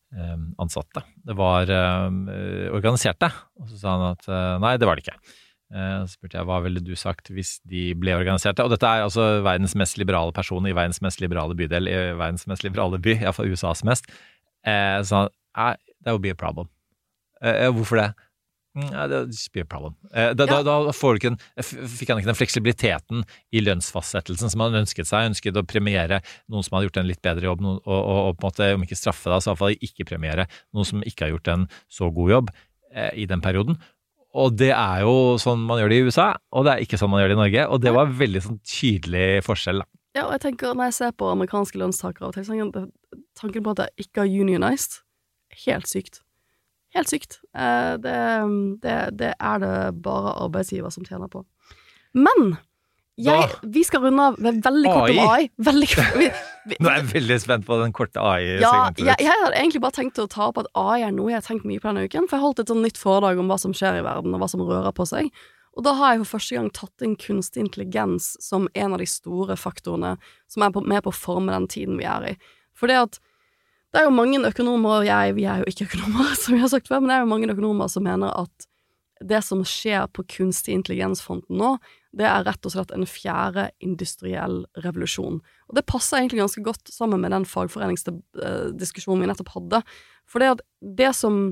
ansatte. Det var eh, organiserte. Og så sa han at eh, nei, det var det ikke. Eh, så spurte jeg, hva ville du sagt hvis de ble organiserte? Og dette er altså verdens mest liberale person i verdens mest liberale bydel, i verdens mest liberale by, i hvert fall U S A's mest. Eh, så han, eh, that would be a problem. Eh, hvorfor det? Ja, det er et problem. Da, da, da får du ikke den, fikk han ikke den fleksibiliteten i lønnsfastsettelsen som han ønsket seg. Han ønsket å premiere noen som hadde gjort en litt bedre jobb, og, og, og på en måte, om ikke straffe da, så i hvert fall ikke premiere noen som ikke har gjort en så god jobb eh, i den perioden. Og det er jo sånn man gjør det i U S A, og det er ikke sånn man gjør det i Norge, og det var veldig sånn tydelig forskjell. Da. Ja, og jeg tenker, når jeg ser på amerikanske lønnstakere, tenker, tanken på at jeg ikke har unionized, helt sykt. Helt sykt. Det, det, det er det bare arbeidsgiver som tjener på. Men jeg, vi skal runde av ved veldig kort om A I. Veldig, vi, vi, Nå er jeg veldig spent på den korte A I-segmentet. Ja, jeg, jeg hadde egentlig bare tenkt å ta opp at A I er noe jeg har tenkt mye på denne uken, for jeg har holdt et sånn nytt foredrag om hva som skjer i verden, og hva som rører på seg. Og da har jeg for første gang tatt inn kunstig intelligens som en av de store faktorene som er på, med på å forme den tiden vi er i. For det at det er jo mange økonomer, og jeg, vi er jo ikke økonomer, som jeg har sagt før, men det er jo mange økonomer som mener at det som skjer på kunstig intelligensfronten nå, det er rett og slett en fjerde industriell revolusjon. Og det passer egentlig ganske godt sammen med den fagforeningsdiskusjonen vi nettopp hadde. For det at det som,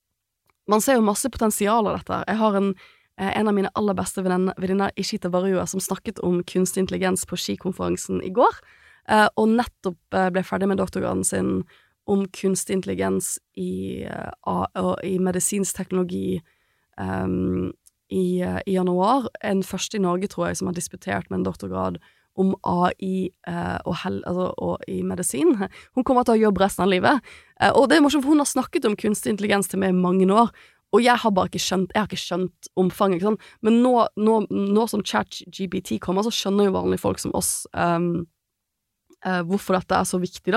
man ser jo masse potensial av dette. Jeg har en, en av mine aller beste venninner, Ishita Varua, som snakket om kunstig intelligens på skikonferansen i går, og nettopp ble ferdig med doktorgraden sin om kunstig intelligens i, uh, i medisinsk teknologi um, i, uh, i januar. En første i Norge, tror jeg, som har disputert med en doktorgrad om A I uh, og, hel, altså, og i medisin. Hun kommer til å jobbe resten av livet. Uh, og det er morsomt, for hun har snakket om kunstig intelligens til meg i mange år, og jeg har bare ikke skjønt, jeg har ikke skjønt omfanget, ikke sant? Men nå, nå, nå som ChatGPT kommer, så skjønner jo vanlige folk som oss um, uh, hvorfor dette er så viktig da.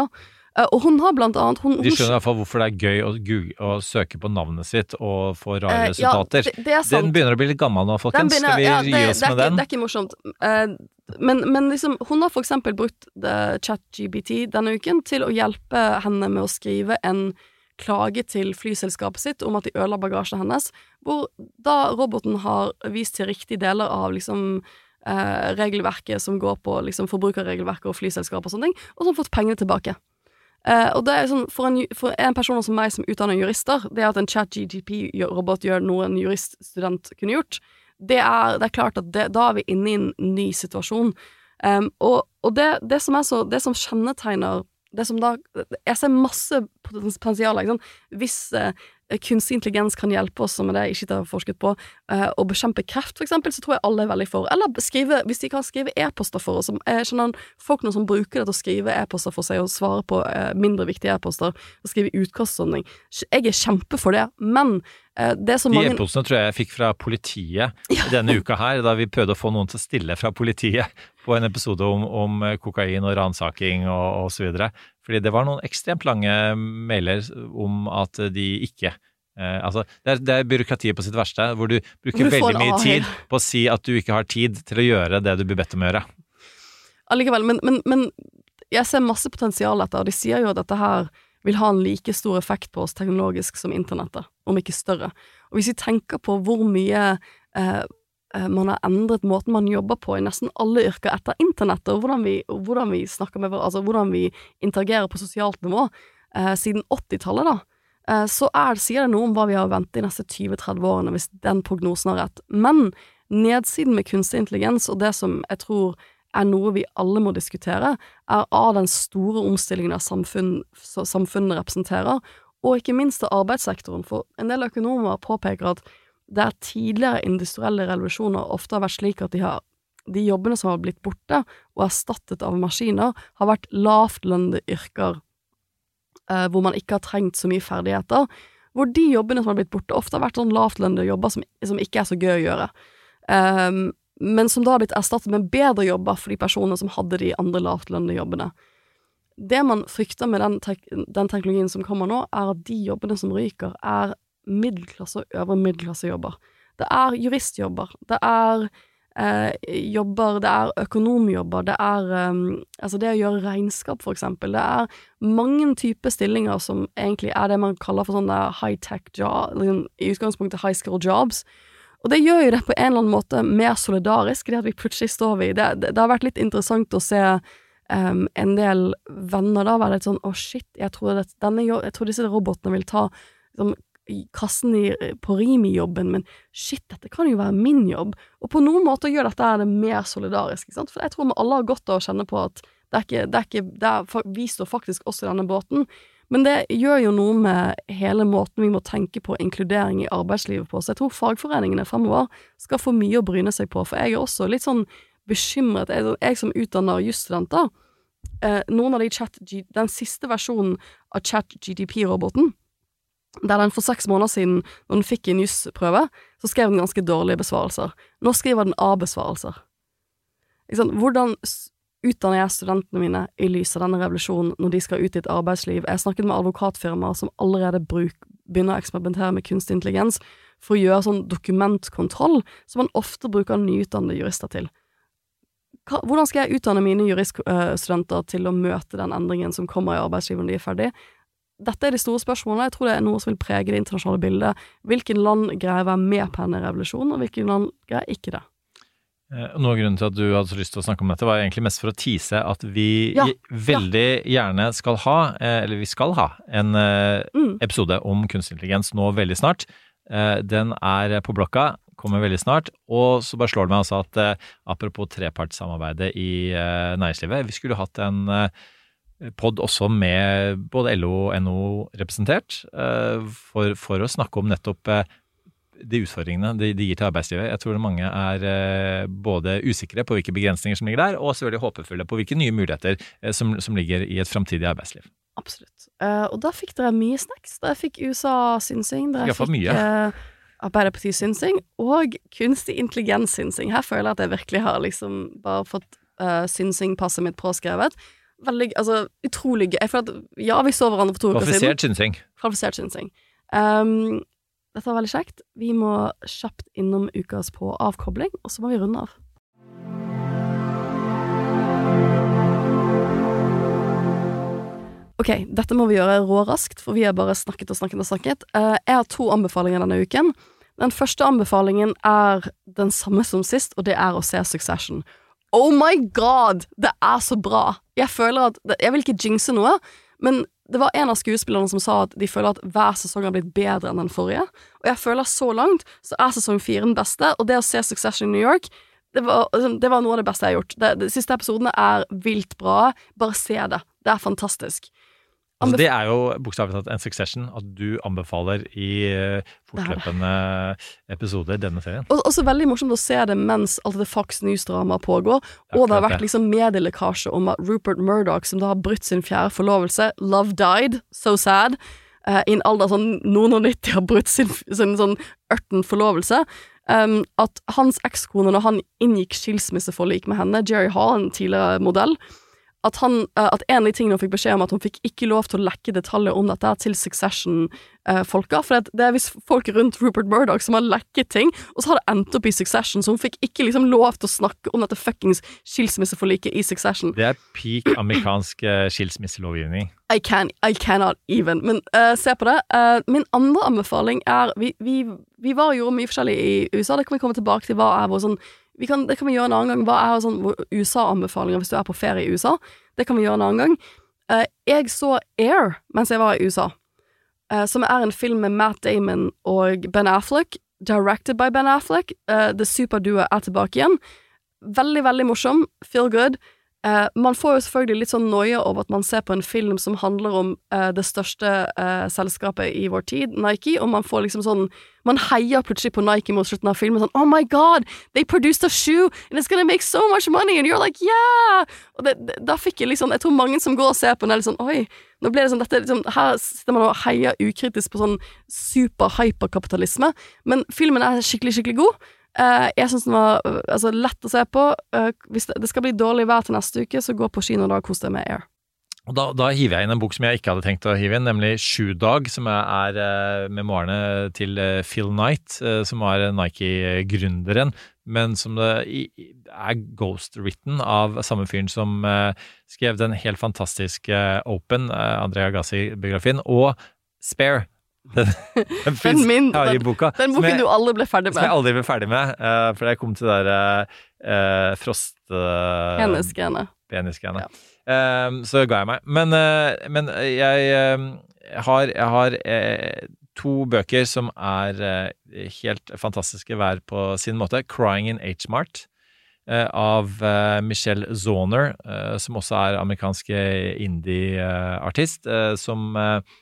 Uh, og hun har blant annet... Hun, De skjønner i hvert fall hvorfor det er gøy å, google, å søke på navnet sitt og få rare uh, resultater. Ja, det, det er sant. Den begynner å bli litt gammel nå, folkens. Begynner, Skal vi ja, gi det, oss det med ikke, den? Det er ikke morsomt. Uh, men, men liksom, hun har for eksempel brukt ChatGPT denne uken til å hjelpe henne med å skrive en klage til flyselskapet sitt om at de ødela bagasjen hennes, hvor da roboten har vist til riktige deler av liksom uh, regelverket som går på liksom, forbrukerregelverket og flyselskap og sånne ting, og som har fått pengene tilbake. Uh, og det er sånn, for en, for en person som meg som utdanner jurister, det at en chat-G P T-robot gjør noe en juriststudent kunne gjort, det er, det er klart at det, da er vi inne i en ny situasjon. Um, og og det, det som er så, det som kjennetegner, det som da, jeg ser masse potensial, ikke sant? Hvis uh, kunstig intelligens kan hjelpe oss, som er det jeg ikke har forsket på, uh, å bekjempe kreft for eksempel, så tror jeg alle er veldig for. Eller skrive, hvis de kan skrive e-poster for oss, som er sånn folk noen som bruker det til å skrive e-poster for seg og svare på uh, mindre viktige e-poster, og skrive utkast og sånne ting. Jeg er kjempe for det, men uh, det er så mange... De e-postene tror jeg jeg fikk fra politiet ja. denne uka her, da vi prøvde å få noen til å stille fra politiet på en episode om, om kokain og ransaking og, og så videre. Fordi det var noen ekstremt lange mailer om at de ikke eh, altså, det er, det er byråkratiet på sitt verste, hvor du bruker du veldig mye tid på å si at du ikke har tid til å gjøre det du blir bedt om å gjøre. Allikevel, men, men, men jeg ser masse potensial etter, og de sier jo at dette her vil ha en like stor effekt på oss teknologisk som internettet, om ikke større. Og hvis vi tenker på hvor mye eh, man har endret måten man jobber på i nesten alle yrker etter internettet, og hvordan vi, og hvordan vi snakker med, altså hvordan vi interagerer på sosialt nivå eh, siden åttitallet da, eh, så er, sier det noe om hva vi har ventet i neste tjue til tretti årene hvis den prognosen har rett. Men nedsiden med kunstig intelligens, og det som jeg tror er noe vi alle må diskutere, er av den store omstillingen av samfunn, samfunnet representerer, og ikke minst av arbeidssektoren, for en del økonomer påpeker at der tidligere industrielle revolusjoner ofte har vært slik at de, har, de jobbene som har blitt borte og erstattet av maskiner, har vært lavtlønnede yrker eh, hvor man ikke har trengt så mye ferdigheter, hvor de jobbene som har blitt borte ofte har vært sånn lavtlønnede jobber som, som ikke er så gøy å gjøre. Um, men som da har blitt erstattet med bedre jobber for de personene som hadde de andre lavtlønnede jobbene. Det man frykter med den, tek den teknologien som kommer nå, er at de jobbene som ryker er middelklasse og øvre middelklassejobber. Det er juristjobber, det er eh, jobber, det er økonomjobber, det er um, altså det å gjøre regnskap for eksempel. Det er mange typer stillinger som egentlig er det man kaller for sånne high-tech job, liksom, i utgangspunktet high-skill jobs. Og det gjør jo det på en eller annen måte mer solidarisk, det at vi plutselig står ved. Det, det, det har vært litt interessant å se um, en del venner da være litt sånn, å oh shit, jeg tror, det, denne, jeg tror disse robotene vil ta liksom, kassen i, på Rimi-jobben, men shit, dette kan jo være min jobb. Og på noen måter gjør dette det mer solidarisk, ikke sant? For jeg tror vi alle har godt av å kjenne på at det er ikke, det er ikke, det er, vi står faktisk også i denne båten, men det gjør jo noe med hele måten vi må tenke på inkludering i arbeidslivet på, så jeg tror fagforeningene fremover skal få mye å bryne seg på, for jeg er også litt sånn bekymret, jeg, jeg som utdanner jusstudenter, eh, noen av de chat, den siste versjonen av chat-G D P-roboten, der den for seks måneder siden, når den fikk en jusprøve, så skrev den ganske dårlige besvarelser. Nå skriver den A-besvarelser. Hvordan utdanner jeg studentene mine i lys av denne revolusjonen når de skal ut i et arbeidsliv? Jeg har snakket med advokatfirmaer som allerede bruk, begynner å eksperimentere med kunstig intelligens for å gjøre sånn dokumentkontroll, som man ofte bruker nyutdannede jurister til. Hvordan skal jeg utdanne mine juriststudenter til å møte den endringen som kommer i arbeidslivet når de er ferdige? Dette er de store spørsmålene. Jeg tror det er noe som vil prege det internasjonale bildet. Hvilken land greier å være med på denne revolusjonen, og hvilken land greier ikke det? Noe av grunnen til at du hadde så lyst til å snakke om dette var egentlig mest for å tease at vi ja, veldig ja. gjerne skal ha, eller vi skal ha, en mm. episode om kunstig intelligens nå veldig snart. Den er på blokka, kommer veldig snart, og så bare slår det meg altså at apropos trepartssamarbeidet i næringslivet, vi skulle hatt en podd også med både L O og N O representert for, for å snakke om nettopp de utfordringene de, de gir til arbeidslivet. Jeg tror mange er både usikre på hvilke begrensninger som ligger der, og selvfølgelig håpefulle på hvilke nye muligheter som, som ligger i et fremtidig arbeidsliv. Absolutt. Uh, og da fikk dere mye snacks. Dere fikk U S A-synsing, dere fikk mye. Uh, Arbeiderparti-synsing og kunstig intelligens-synsing. Her føler jeg at jeg virkelig har liksom bare fått uh, synsing-passet mitt påskrevet. veldig, altså, utrolig gøy. Jeg føler at, ja, vi så hverandre for to uker siden. Kvalifisert synsing. Kvalifisert synsing. Um, dette var veldig kjekt. Vi må kjapt innom ukas på avkobling, og så må vi runde av. Ok, dette må vi gjøre råraskt, for vi har bare snakket og snakket og snakket. Uh, jeg har to anbefalinger denne uken. Den første anbefalingen er den samme som sist, og det er å se Succession. Oh my god, det er så bra. Jeg føler at, jeg vil ikke jinxe noe, men det var en av skuespillerne som sa at de føler at hver sesong har blitt bedre enn den forrige. Og jeg føler så langt, så er sesong fire den beste, og det å se Succession i New York, det var, det var noe av det beste jeg har gjort. Det, de siste episodene er vilt bra, bare se det. Det er fantastisk. Altså, det er jo bokstavelig talt en Succession at du anbefaler i uh, fortløpende episoder denne serien. Og også veldig morsomt å se det mens alt det Fox News-drama pågår, og det har vært liksom medielekkasje om at Rupert Murdoch, som da har brutt sin fjerde forlovelse, love died, so sad, uh, i en alder sånn noen og nitti har brutt sin, sin sånn ørten forlovelse, um, at hans ekskone, når han inngikk skilsmisseforlik med henne, Jerry Hall, en tidligere modell, At, han, at en av de tingene hun fikk beskjed om at hun fikk ikke lov til å lekke detaljer om dette til Succession-folka, uh, for det, det er visst folk rundt Rupert Murdoch som har lekket ting, og så har det endt opp i Succession, så hun fikk ikke liksom lov til å snakke om dette fuckings skilsmisseforliket i Succession. Det er peak amerikansk uh, skilsmisselovgivning. I, can, I cannot even, men uh, se på det. Uh, min andre anbefaling er, vi, vi, vi var og gjorde mye forskjellig i U S A, det kan vi komme tilbake til hva er vår sånn Vi kan, det kan vi gjøre en annen gang. Hva er sånn U S A-anbefalinger hvis du er på ferie i U S A? Det kan vi gjøre en annen gang. Uh, jeg så Air mens jeg var i U S A, uh, som er en film med Matt Damon og Ben Affleck, directed by Ben Affleck. Uh, The Superduo er tilbake igjen. Veldig, veldig morsom. Feel good. Uh, man får jo selvfølgelig litt sånn noia over at man ser på en film som handler om uh, det største uh, selskapet i vår tid, Nike, og man får liksom sånn man heier plutselig på Nike mot slutten av filmen sånn, oh my god, they produced a shoe and it's gonna make so much money and you're like, yeah og det, det, da fikk jeg liksom, jeg tror mange som går og ser på den er litt sånn, oi, nå ble det sånn dette, liksom, her sitter man og heier ukritisk på sånn super-hyperkapitalisme, men filmen er skikkelig, skikkelig god. Uh, jeg synes den var uh, altså, lett å se på. Uh, hvis det, det skal bli dårlig vær til neste uke, så gå på kino og da kos deg med Air. Og da, da hiver jeg inn en bok som jeg ikke hadde tenkt å hive inn, nemlig Shoe Dog, som er, er uh, memoarene til uh, Phil Knight, uh, som var Nike-gründeren, men som det i, er ghostwritten av samme fyren som uh, skrev den helt fantastiske uh, Open, uh, Andrea Agassi-biografien, og Spare. Den, den, den, min, den, boka, den boken jeg, du aldri ble ferdig med. Som jeg aldri ble ferdig med, uh, for jeg kom til det der uh, frost... Uh, Penisgreiene. Penisgreiene. Ja. Uh, så ga jeg meg. Men, uh, men jeg uh, har, jeg har uh, to bøker som er uh, helt fantastiske hver på sin måte. Crying in H-Mart uh, av uh, Michelle Zauner, uh, som også er amerikansk indie-artist, uh, som... Uh,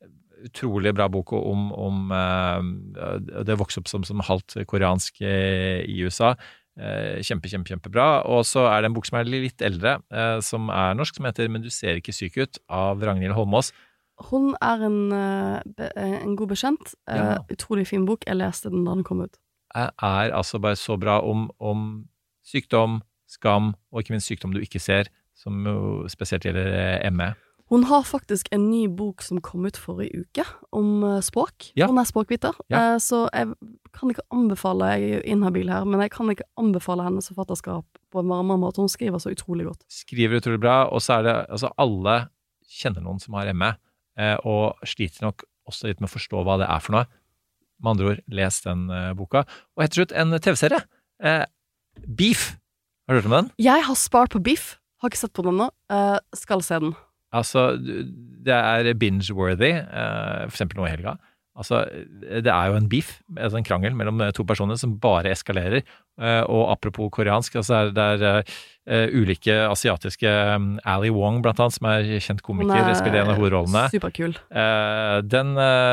utrolig bra bok om, om uh, det vokste opp som, som halvt koreansk uh, i U S A. Uh, kjempe, kjempe, kjempebra. Og så er det en bok som er litt eldre, uh, som er norsk, som heter Men du ser ikke syk ut, av Ragnhild Holmås. Hun er en, uh, en god bekjent. Uh, ja. Utrolig fin bok. Jeg leste den da den kom ut. Jeg er altså bare så bra om, om sykdom, skam, og ikke minst sykdom du ikke ser, som jo spesielt gjelder M E. Hun har faktisk en ny bok som kom ut forrige uke om uh, språk. Ja. Hun er språkviter, ja. uh, så jeg kan ikke anbefale, jeg er jo inhabil her, men jeg kan ikke anbefale hennes forfatterskap på en varmere måte. Hun skriver så utrolig godt. Skriver utrolig bra, og så er det, altså alle kjenner noen som har M E, uh, og sliter nok også litt med å forstå hva det er for noe. Med andre ord, les den uh, boka. Og helt til slutt, en T V-serie. Uh, Beef. Har du hørt om den? Jeg har spart på Beef. Har ikke sett på den nå. Uh, skal se den. Altså, det er binge-worthy, uh, for eksempel nå i helga. Altså, det er jo en beef, altså en krangel mellom to personer som bare eskalerer. Uh, og apropos koreansk, altså det er, det er uh, ulike asiatiske um, Ali Wong, blant annet, som er kjent komiker, spiller en av hovedrollene. Superkul. Uh, den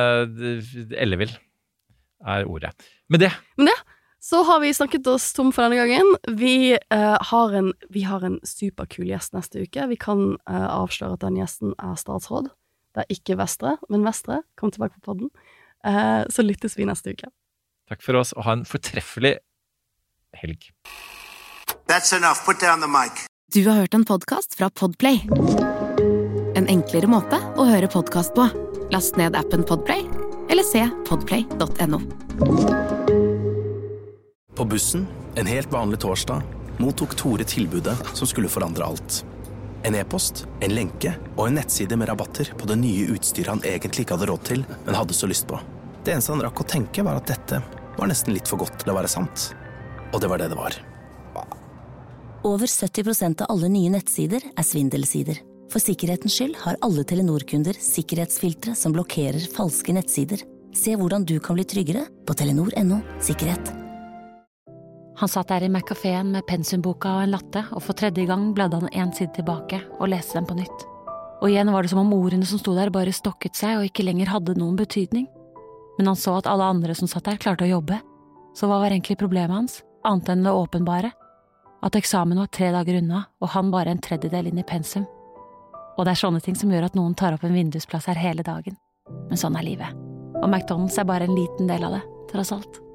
uh, ellevill er ordet. Med det. Med det. Så har vi snakket oss tom for denne gangen. Vi, uh, har, en, vi har en superkul gjest neste uke. Vi kan uh, avsløre at den gjesten er statsråd. Det er ikke Vestre, men Vestre. Kom tilbake på podden. Uh, så lyttes vi neste uke. Takk for oss, og ha en fortreffelig helg. That's enough. Put down the mic. Du har hørt en podcast fra Podplay. En enklere måte å høre podcast på. Last ned appen Podplay, eller se podplay punktum no. På bussen, en helt vanlig torsdag, mottok Tore tilbudet som skulle forandre alt. En e-post, en lenke og en nettside med rabatter på det nye utstyret han egentlig ikke hadde råd til, men hadde så lyst på. Det eneste han rakk å tenke var at dette var nesten litt for godt til å være sant. Og det var det det var. Over sytti prosent av alle nye nettsider er svindelsider. For sikkerhetens skyld har alle Telenor-kunder sikkerhetsfiltre som blokkerer falske nettsider. Se hvordan du kan bli tryggere på telenor punktum no sikkerhet. Han satt der i McCaféen med pensumboka og en latte, og for tredje gang bladde han en side tilbake og leste den på nytt. Og igjen var det som om ordene som sto der bare stokket seg og ikke lenger hadde noen betydning. Men han så at alle andre som satt der klarte å jobbe. Så hva var egentlig problemet hans, annet enn det åpenbare? At eksamen var tre dager unna, og han bare en tredjedel inn i pensum. Og det er sånne ting som gjør at noen tar opp en vindusplass her hele dagen. Men sånn er livet. Og McDonald's er bare en liten del av det, tross alt.